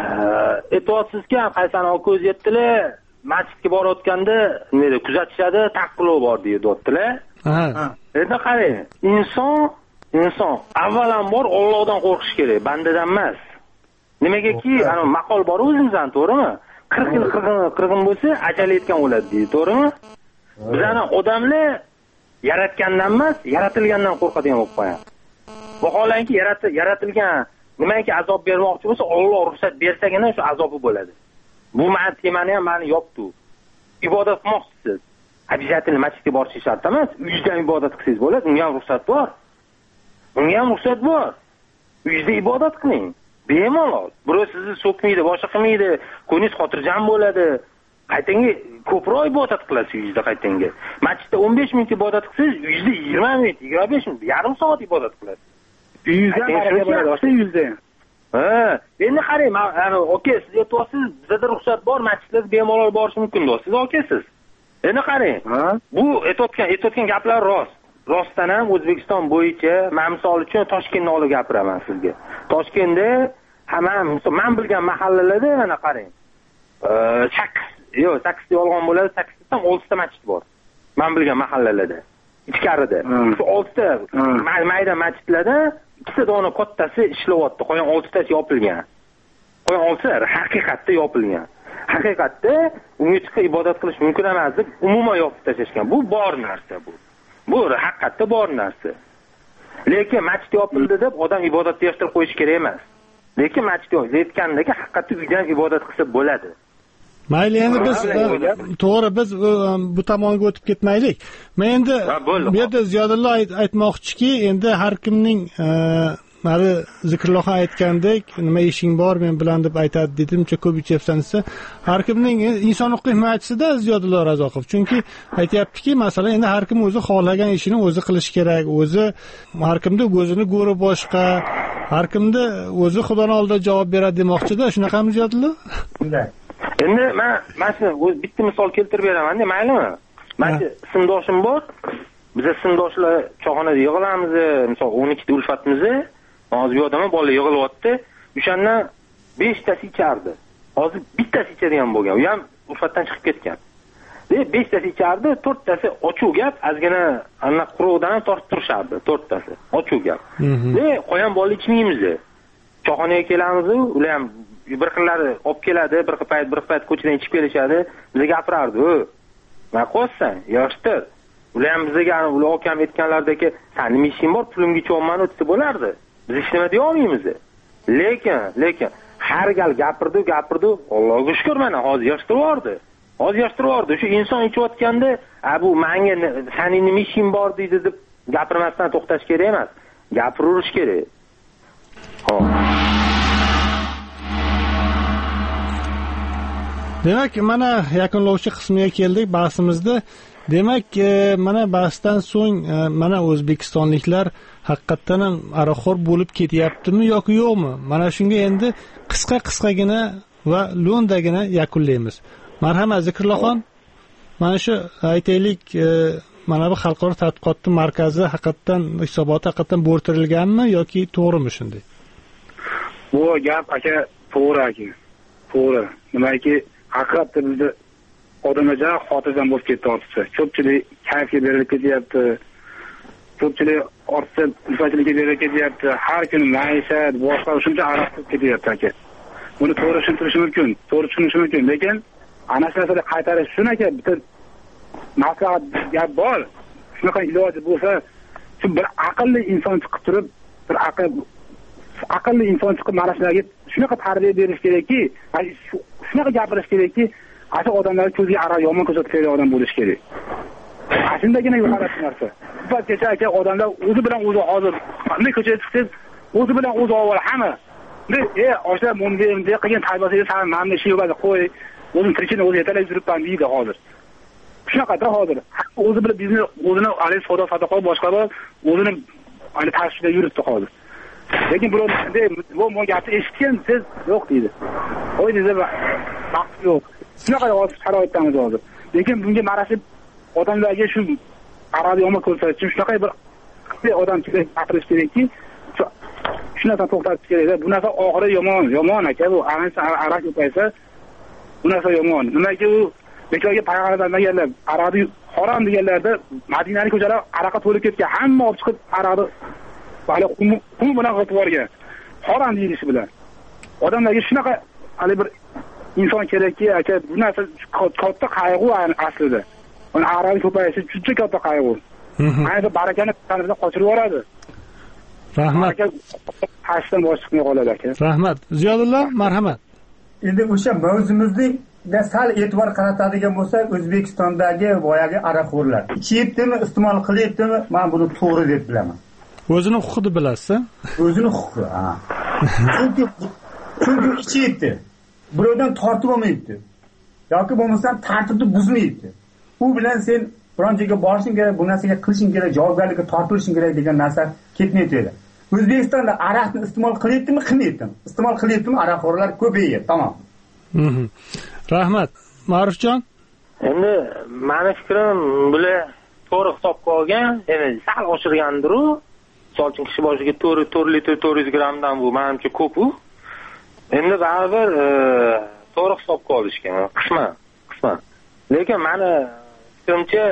e'tiborsizga qaysan ko'z yetdilar, masjidga borayotganda nima kuzatishadi, taqlov bor deyaptilar. Ha. Endi qarang, inson, inson avvalambor Allohdan qo'rqish kerak, bandadan emas. Nimagaki, ana maqol bor o'zimizdan, to'g'rimi? qirq yil qirg'in bo'lsa, ajal yetgan o'ladi deydi, to'g'rimi? Bizlarning odamlar yaratgandan emas, yaratilgandan qo'rqadigan bo'lib qo'ygan. Vaholanki yaratilgan nimaiki azob bermoqchi bo'lsa, Alloh ruxsat bersagina shu azobi bo'ladi. Bu men temani ham meni yopdi. Ibodat qilmoqchisiz. Обязательно masjidga borish shart emas, uyda ibodat qilsangiz bo'ladi, unga ham ruxsat bor. Unga ham ruxsat bor. Uyda ibodat qiling. Bemalol. Birov sizni so'kmaydi, boshqa qilmaydi, ko'ningiz xotirjam bo'ladi. Qaytanga ko'proq ibodat qilasiz uyda qaytanga. Masjidda o'n besh minut ibodat qilsangiz, uyda yigirma minut, yigirma besh minut, yarim soat ibodat qilasiz. Uyingizda baraka bo'ladi, o'sha uyingizda. Ha, endi qarang, ana okey, siz aytyapsiz, bizda ruxsat bor, masjidlarga bemalol borish mumkin deysiz, okeysiz. Endi qarang, bu aytayotgan, aytayotgan gaplar rost. Rostdan ham O'zbekiston bo'yicha, men misol uchun Toshkentni olib gapiraman sizga. Toshkentda hamma, men bilgan mahallalarda mana qarang. sakkiz, yo'q, sakkiz yolg'on bo'ladi, sakkizdan oltita masjid bor. Men bilgan mahallalarda. Ichkarida. Shu oltita mayda masjidlarda ikkita dona kattasi ishlayapti, qolgan oltitasi yopilgan. Qolgan oltita haqiqatda yopilgan. Haqiqatda unga chiqib ibodat qilish mumkin emas deb umuman yopib tashlashgan. Bu bor narsa bu. Bu haqiqatda bor narsa. Lekin masjid yopildi deb odam ibodatni yashirib qo'yish kerak emas. Lekin masjid yetgandagi haqiqatda uydan ibodat qilsa bo'ladi. Mayli, endi biz to'g'ri biz bu tomonga o'tib ketmaylik. Men endi bu yerda Ziyodulla aytmoqchiki, endi har kimning mana Zikrullohxon aytgandek, nima ishing bor men bilan deb aytadi dedimcha ko'p ichyapsan desa, har kimning inson huquq himoyachisida Ziyodulla Razzoqov. Chunki aytayaptiki, masalan, endi har kim o'zi xohlagan ishini o'zi qilish kerak, o'zi har kimda o'zini go'ri boshqa, har kimda o'zi Xudoning oldida javob beradi demoqchida, shunaqami Ziyodulla? Shunday. Endi men mana o'z bitta misol keltirib beraman-da, maylimi? Mana sindoshim bor. Biz sindoshlar cho'g'onada yig'ilamiz, misol o'n ikkita ulfatmiz. Hozir bu odamlar bola yig'ilyapti. O'shandan beshtasi ichardi. Hozir bittasi ichadigan bo'lgan. U ham ulfatdan chiqib ketgan. Deb beshtasi ichardi, to'rttasi ochuv gap, azgina ana quruqdan tortib turishardi, to'rttasi. Ochuv gap. Ne, qo'yan bola ichmaymiz. Cho'g'onaga kelamiz, ular ham bir xillari olib keladi, bir payt bir payt ko'chadan ichib kelishadi, bizga gapirardi. "Nima qo'ysan? Yoshdir." Ular ham bizga ular akam aytganlardagi, "Sen nima ishing bor? Pulimga ichyoman" desa bo'lardi. Biz hech nima deya olmaymiz. Lekin, lekin har gal gapirdi, gapirdi, Allohga shukr, mana hozir yoshtirvordi. Hozir yoshtirvordi. Shu inson ichayotganda, "A bu menga sening nima ishing bor" deydi deb gapirmasdan to'xtash kerak emas. Gapirish kerak. Xo'p. Demak, mana yakunlovchi qismiga keldik bahsimizda. demak mana bahsdan so'ng mana o'zbekistonliklar haqiqatdan ham aroqxo'r bo'lib ketyaptimi yoki yo'qmi, mana shunga endi qisqa qisqagina va lo'ndagina yakunlaymiz. Marhamat Zikrulloxon, mana shu aytaylik mana bu xalqaro tadqiqotning markazi haqiqatdan hisoboti haqiqatdan bo'rtirilganmi yoki to'g'rimi shunday? Bu gap aka to'g'ri aka. To'g'ri. Nimaki haqiqatda bizda odamlar xotirjam bo'lib ketdi ortiqcha. Ko'pchilik kayfga berilib ketyapti. Ko'pchilik ortiqcha infratuzilmaga berilib ketyapti. Har kuni maishat, boshqa shuncha aroq qilib ketyapti aka. Buni to'g'ri tushuntirish mumkin, to'g'ri tushunish mumkin, lekin ana shu narsani qaytarish shuni aka, bitta maslahat gap bor. Shunaqa iloji bo'lsa, shu bir aqlli inson chiqib turib, bir aql aqlli inson chiqib mana shularga shunaqa tarbiya berish kerakki, shunaqa gapirish kerakki, asl odamlar ko'ziga aroq yomon ko'rsatgan odam bo'lish kerak. Shundagina yo'qoladi narsa. Sifatgacha aka odamlar o'zi bilan o'zi hozir qanday ko'chaga chiqsangiz, o'zi bilan o'zi avval hamma. E, oshlar munday qilgan tarbiyasiga san mana shu yo'lda qo'y, o'zim tirikini o'zi yetalab yuribman deydi hozir. Shunaqada hozir o'zi bilan biznes o'zini alayhi savdo sadaqa boshqalar o'zini hali tashkilda yuribdi hozir. Lekin birovlar bu bu gapni eshitgan siz yo'q deydi. O'y deydi, vaqt yo'q. Shunaqa hozir sharoitdamiz hozir. Lekin bunga marashib odamlarga shu aroqni yomon ko'rsatish, shunaqa bir odam kerak gapirish kerakki, shu narsani to'xtatish kerak. Bu narsa oxiri yomon, yomon aka, bu aroq ko'paysa bu narsa yomon. Nimaga u bekorga payg'ambarlar deganlar aroqni harom deganlarda Madinalik ko'chalar aroqqa to'lib ketgan, hamma olib chiqib aroqni hali qum bilan qilib yuborgan. Harom deyilishi bilan. Odamlarga shunaqa hali bir inson kerakki, aka, bu narsa katta qayg'u aslida. Uni aroqni ko'payishi juda katta qayg'u. Ayni barakani tanimizdan qochirib yuboradi. Rahmat. Hashdan bosh chiqmay qoladi aka. Rahmat. Ziyodulla, marhamat. Endi o'sha mavzumizga sal e'tibor qaratadigan bo'lsak, O'zbekistondagi boyagi aroqxo'rlar ichibdimi, iste'mol qilyaptimi, men buni to'g'ri deb bilaman. O'zini huquqini bilasiz? O'zini huquqi, ha. Chunki chunki ichibdi. Birovdan tortib olmaydi. Yoki bo'lmasam tartibni buzmaydi. U bilan sen biron joyga borishing kerak, bu narsaga qilishing kerak, javobgarlikka tortilishing kerak degan narsa ketmaydi. O'zbekistonda aroqni iste'mol qilyaptimi, qilmayaptimi? Iste'mol qilyaptimi, aroqxo'rlar ko'payadi, tamom. Mhm. Rahmat. Ma'rufjon? Endi meni fikrim bular to'g'ri hisobga olgan, endi sal oshirgandir-u. Misol uchun kishi boshiga to'rt litr to'rt yuz grammdan bu menimcha ko'p-u. Endi baribir to'g'ri hisobga olishgan, qisman, qisman. Lekin meni fikrimcha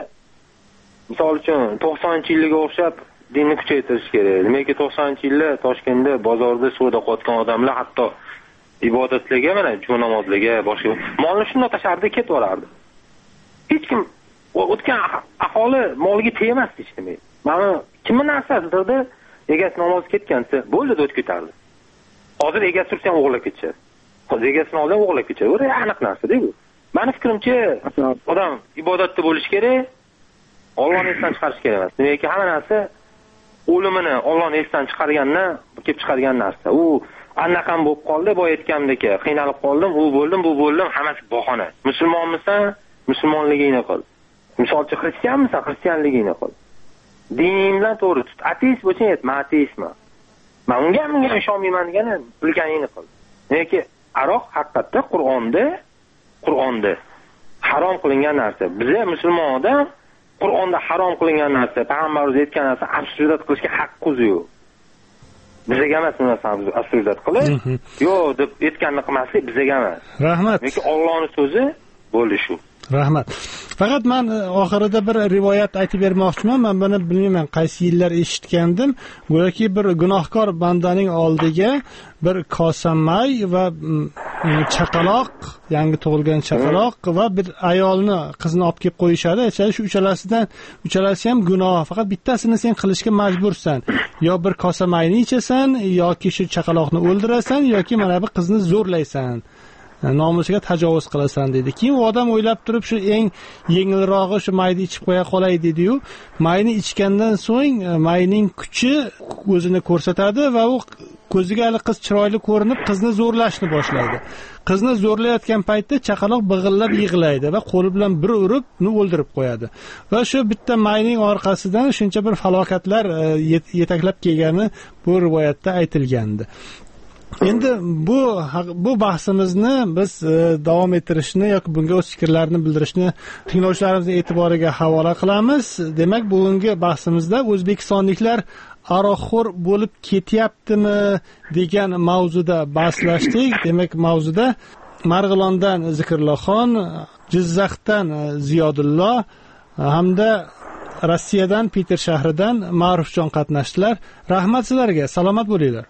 misol uchun to'qsoninchi yilga o'xshab dinni kuchaytirish kerak. Nimaga to'qsoninchi yilda Toshkentda bozorda suvda qotgan odamlar hatto ibodatlarga, mana juma namozlariga, boshqa molni shunday tashardi ketib borardi. Hech kim o'tgan aholi moliga tegmasdi hech nima. Mana kimning narsasidir egasi namoz ketgansa, bo'ldi deb ketardi. Hozir egasi tursa ham o'g'irlab ketadi. Hozir egasini olib o'g'irlab ketadi. Bu aniq narsa-da bu. Meni fikrimcha odam ibodatda bo'lish kerak, Allohni esdan chiqarish kerak emas. Nimaiki hamma narsa o'limini Allohni esdan chiqargandan kelib chiqargan narsa. U annaqam bo'lib qoldi, boya aytgandek, qiynalib qoldim, u bo'ldim, bu bo'ldim, hammasi bahona. Musulmonmisan, musulmonligingni qil. Misolchi xristianmisan, xristianligingni qil. Dining bilan to'g'ri tut. Ateist bo'lsang, ayt, men ateistman. Men unga bunga ishonmayman degani, bilganingni qil. Lekin aroq haqiqatda Qur'onda, Qur'onda harom qilingan narsa. Bizga musulmon odam Qur'onda harom qilingan narsa, payg'ambarimiz aytgan narsa absurdat qilishga haqqimiz yo'q. Bizga emas bu narsani absurdat qilish, yo'q deb aytganini qilmaslik bizga emas. Rahmat. Lekin Allohning so'zi bo'ldi shu. Rahmat. Faqat men oxirida bir rivoyat aytib bermoqchiman. Men buni bilmayman qaysi yillar eshitgandim. Go'yoki bir gunohkor bandaning oldiga bir kosa may va chaqaloq, yangi tug'ilgan chaqaloq va bir ayolni, qizni olib kelib qo'yishadi. Aytishadi, shu uchalasidan uchalasi ham gunoh. Faqat bittasini sen qilishga majbursan. Yo bir kosa mayni ichasan, yoki shu chaqaloqni o'ldirasan, yoki mana bu qizni zo'rlaysan. Nomusiga tajovuz qilasan dedi. Keyin u odam o'ylab turib shu eng yengilrog'i shu mayni ichib qo'ya qolay dedi-yu, mayni ichgandan so'ng mayning kuchi o'zini ko'rsatadi va u ko'ziga hali qiz chiroyli ko'rinib qizni zo'rlashni boshlaydi. Qizni zo'rlayotgan paytda chaqaloq big'illab yig'laydi va qo'li bilan bir urib uni o'ldirib qo'yadi. Va shu bitta mayning orqasidan shuncha bir falokatlar yetaklab kelgani bu rivoyatda aytilgandi. Endi bu bu bahsimizni biz e, davom ettirishni yoki bunga o'z fikrlarini bildirishni tinglovchilarimizning e'tiboriga havola qilamiz. Demak, bugungi bahsimizda o'zbekistonliklar aroqxo'r bo'lib ketyaptimi degan mavzuda bahslashdik. Demak, mavzuda Marg'ilondan Zikrulloxon, Jizzaxdan Ziyodullo hamda Rossiyadan Piter shahridan Ma'rufjon qatnashdilar. Rahmat sizlarga. Salomat bo'linglar.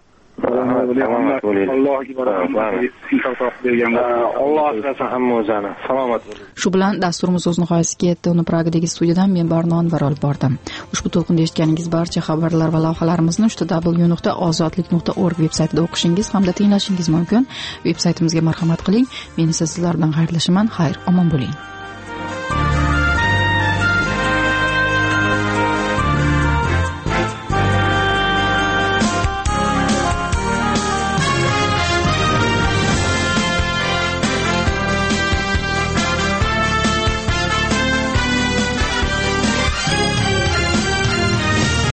Alloh asrasin hammamizni. Salomat bo'ling. Shu bilan dasturimiz o'z nihoyasiga yetdi. Uni Pragadagi studiyadan men Barnon Anvar olib bordim. Ushbu to'lqinda eshitganingiz barcha xabarlar va lavhalarimizni w w w nuqta ozodlik nuqta org veb-saytida o'qishingiz hamda tinglashingiz mumkin. Veb-saytimizga marhamat qiling. Men esa sizlardan xayrlashaman. Xayr, omon bo'ling.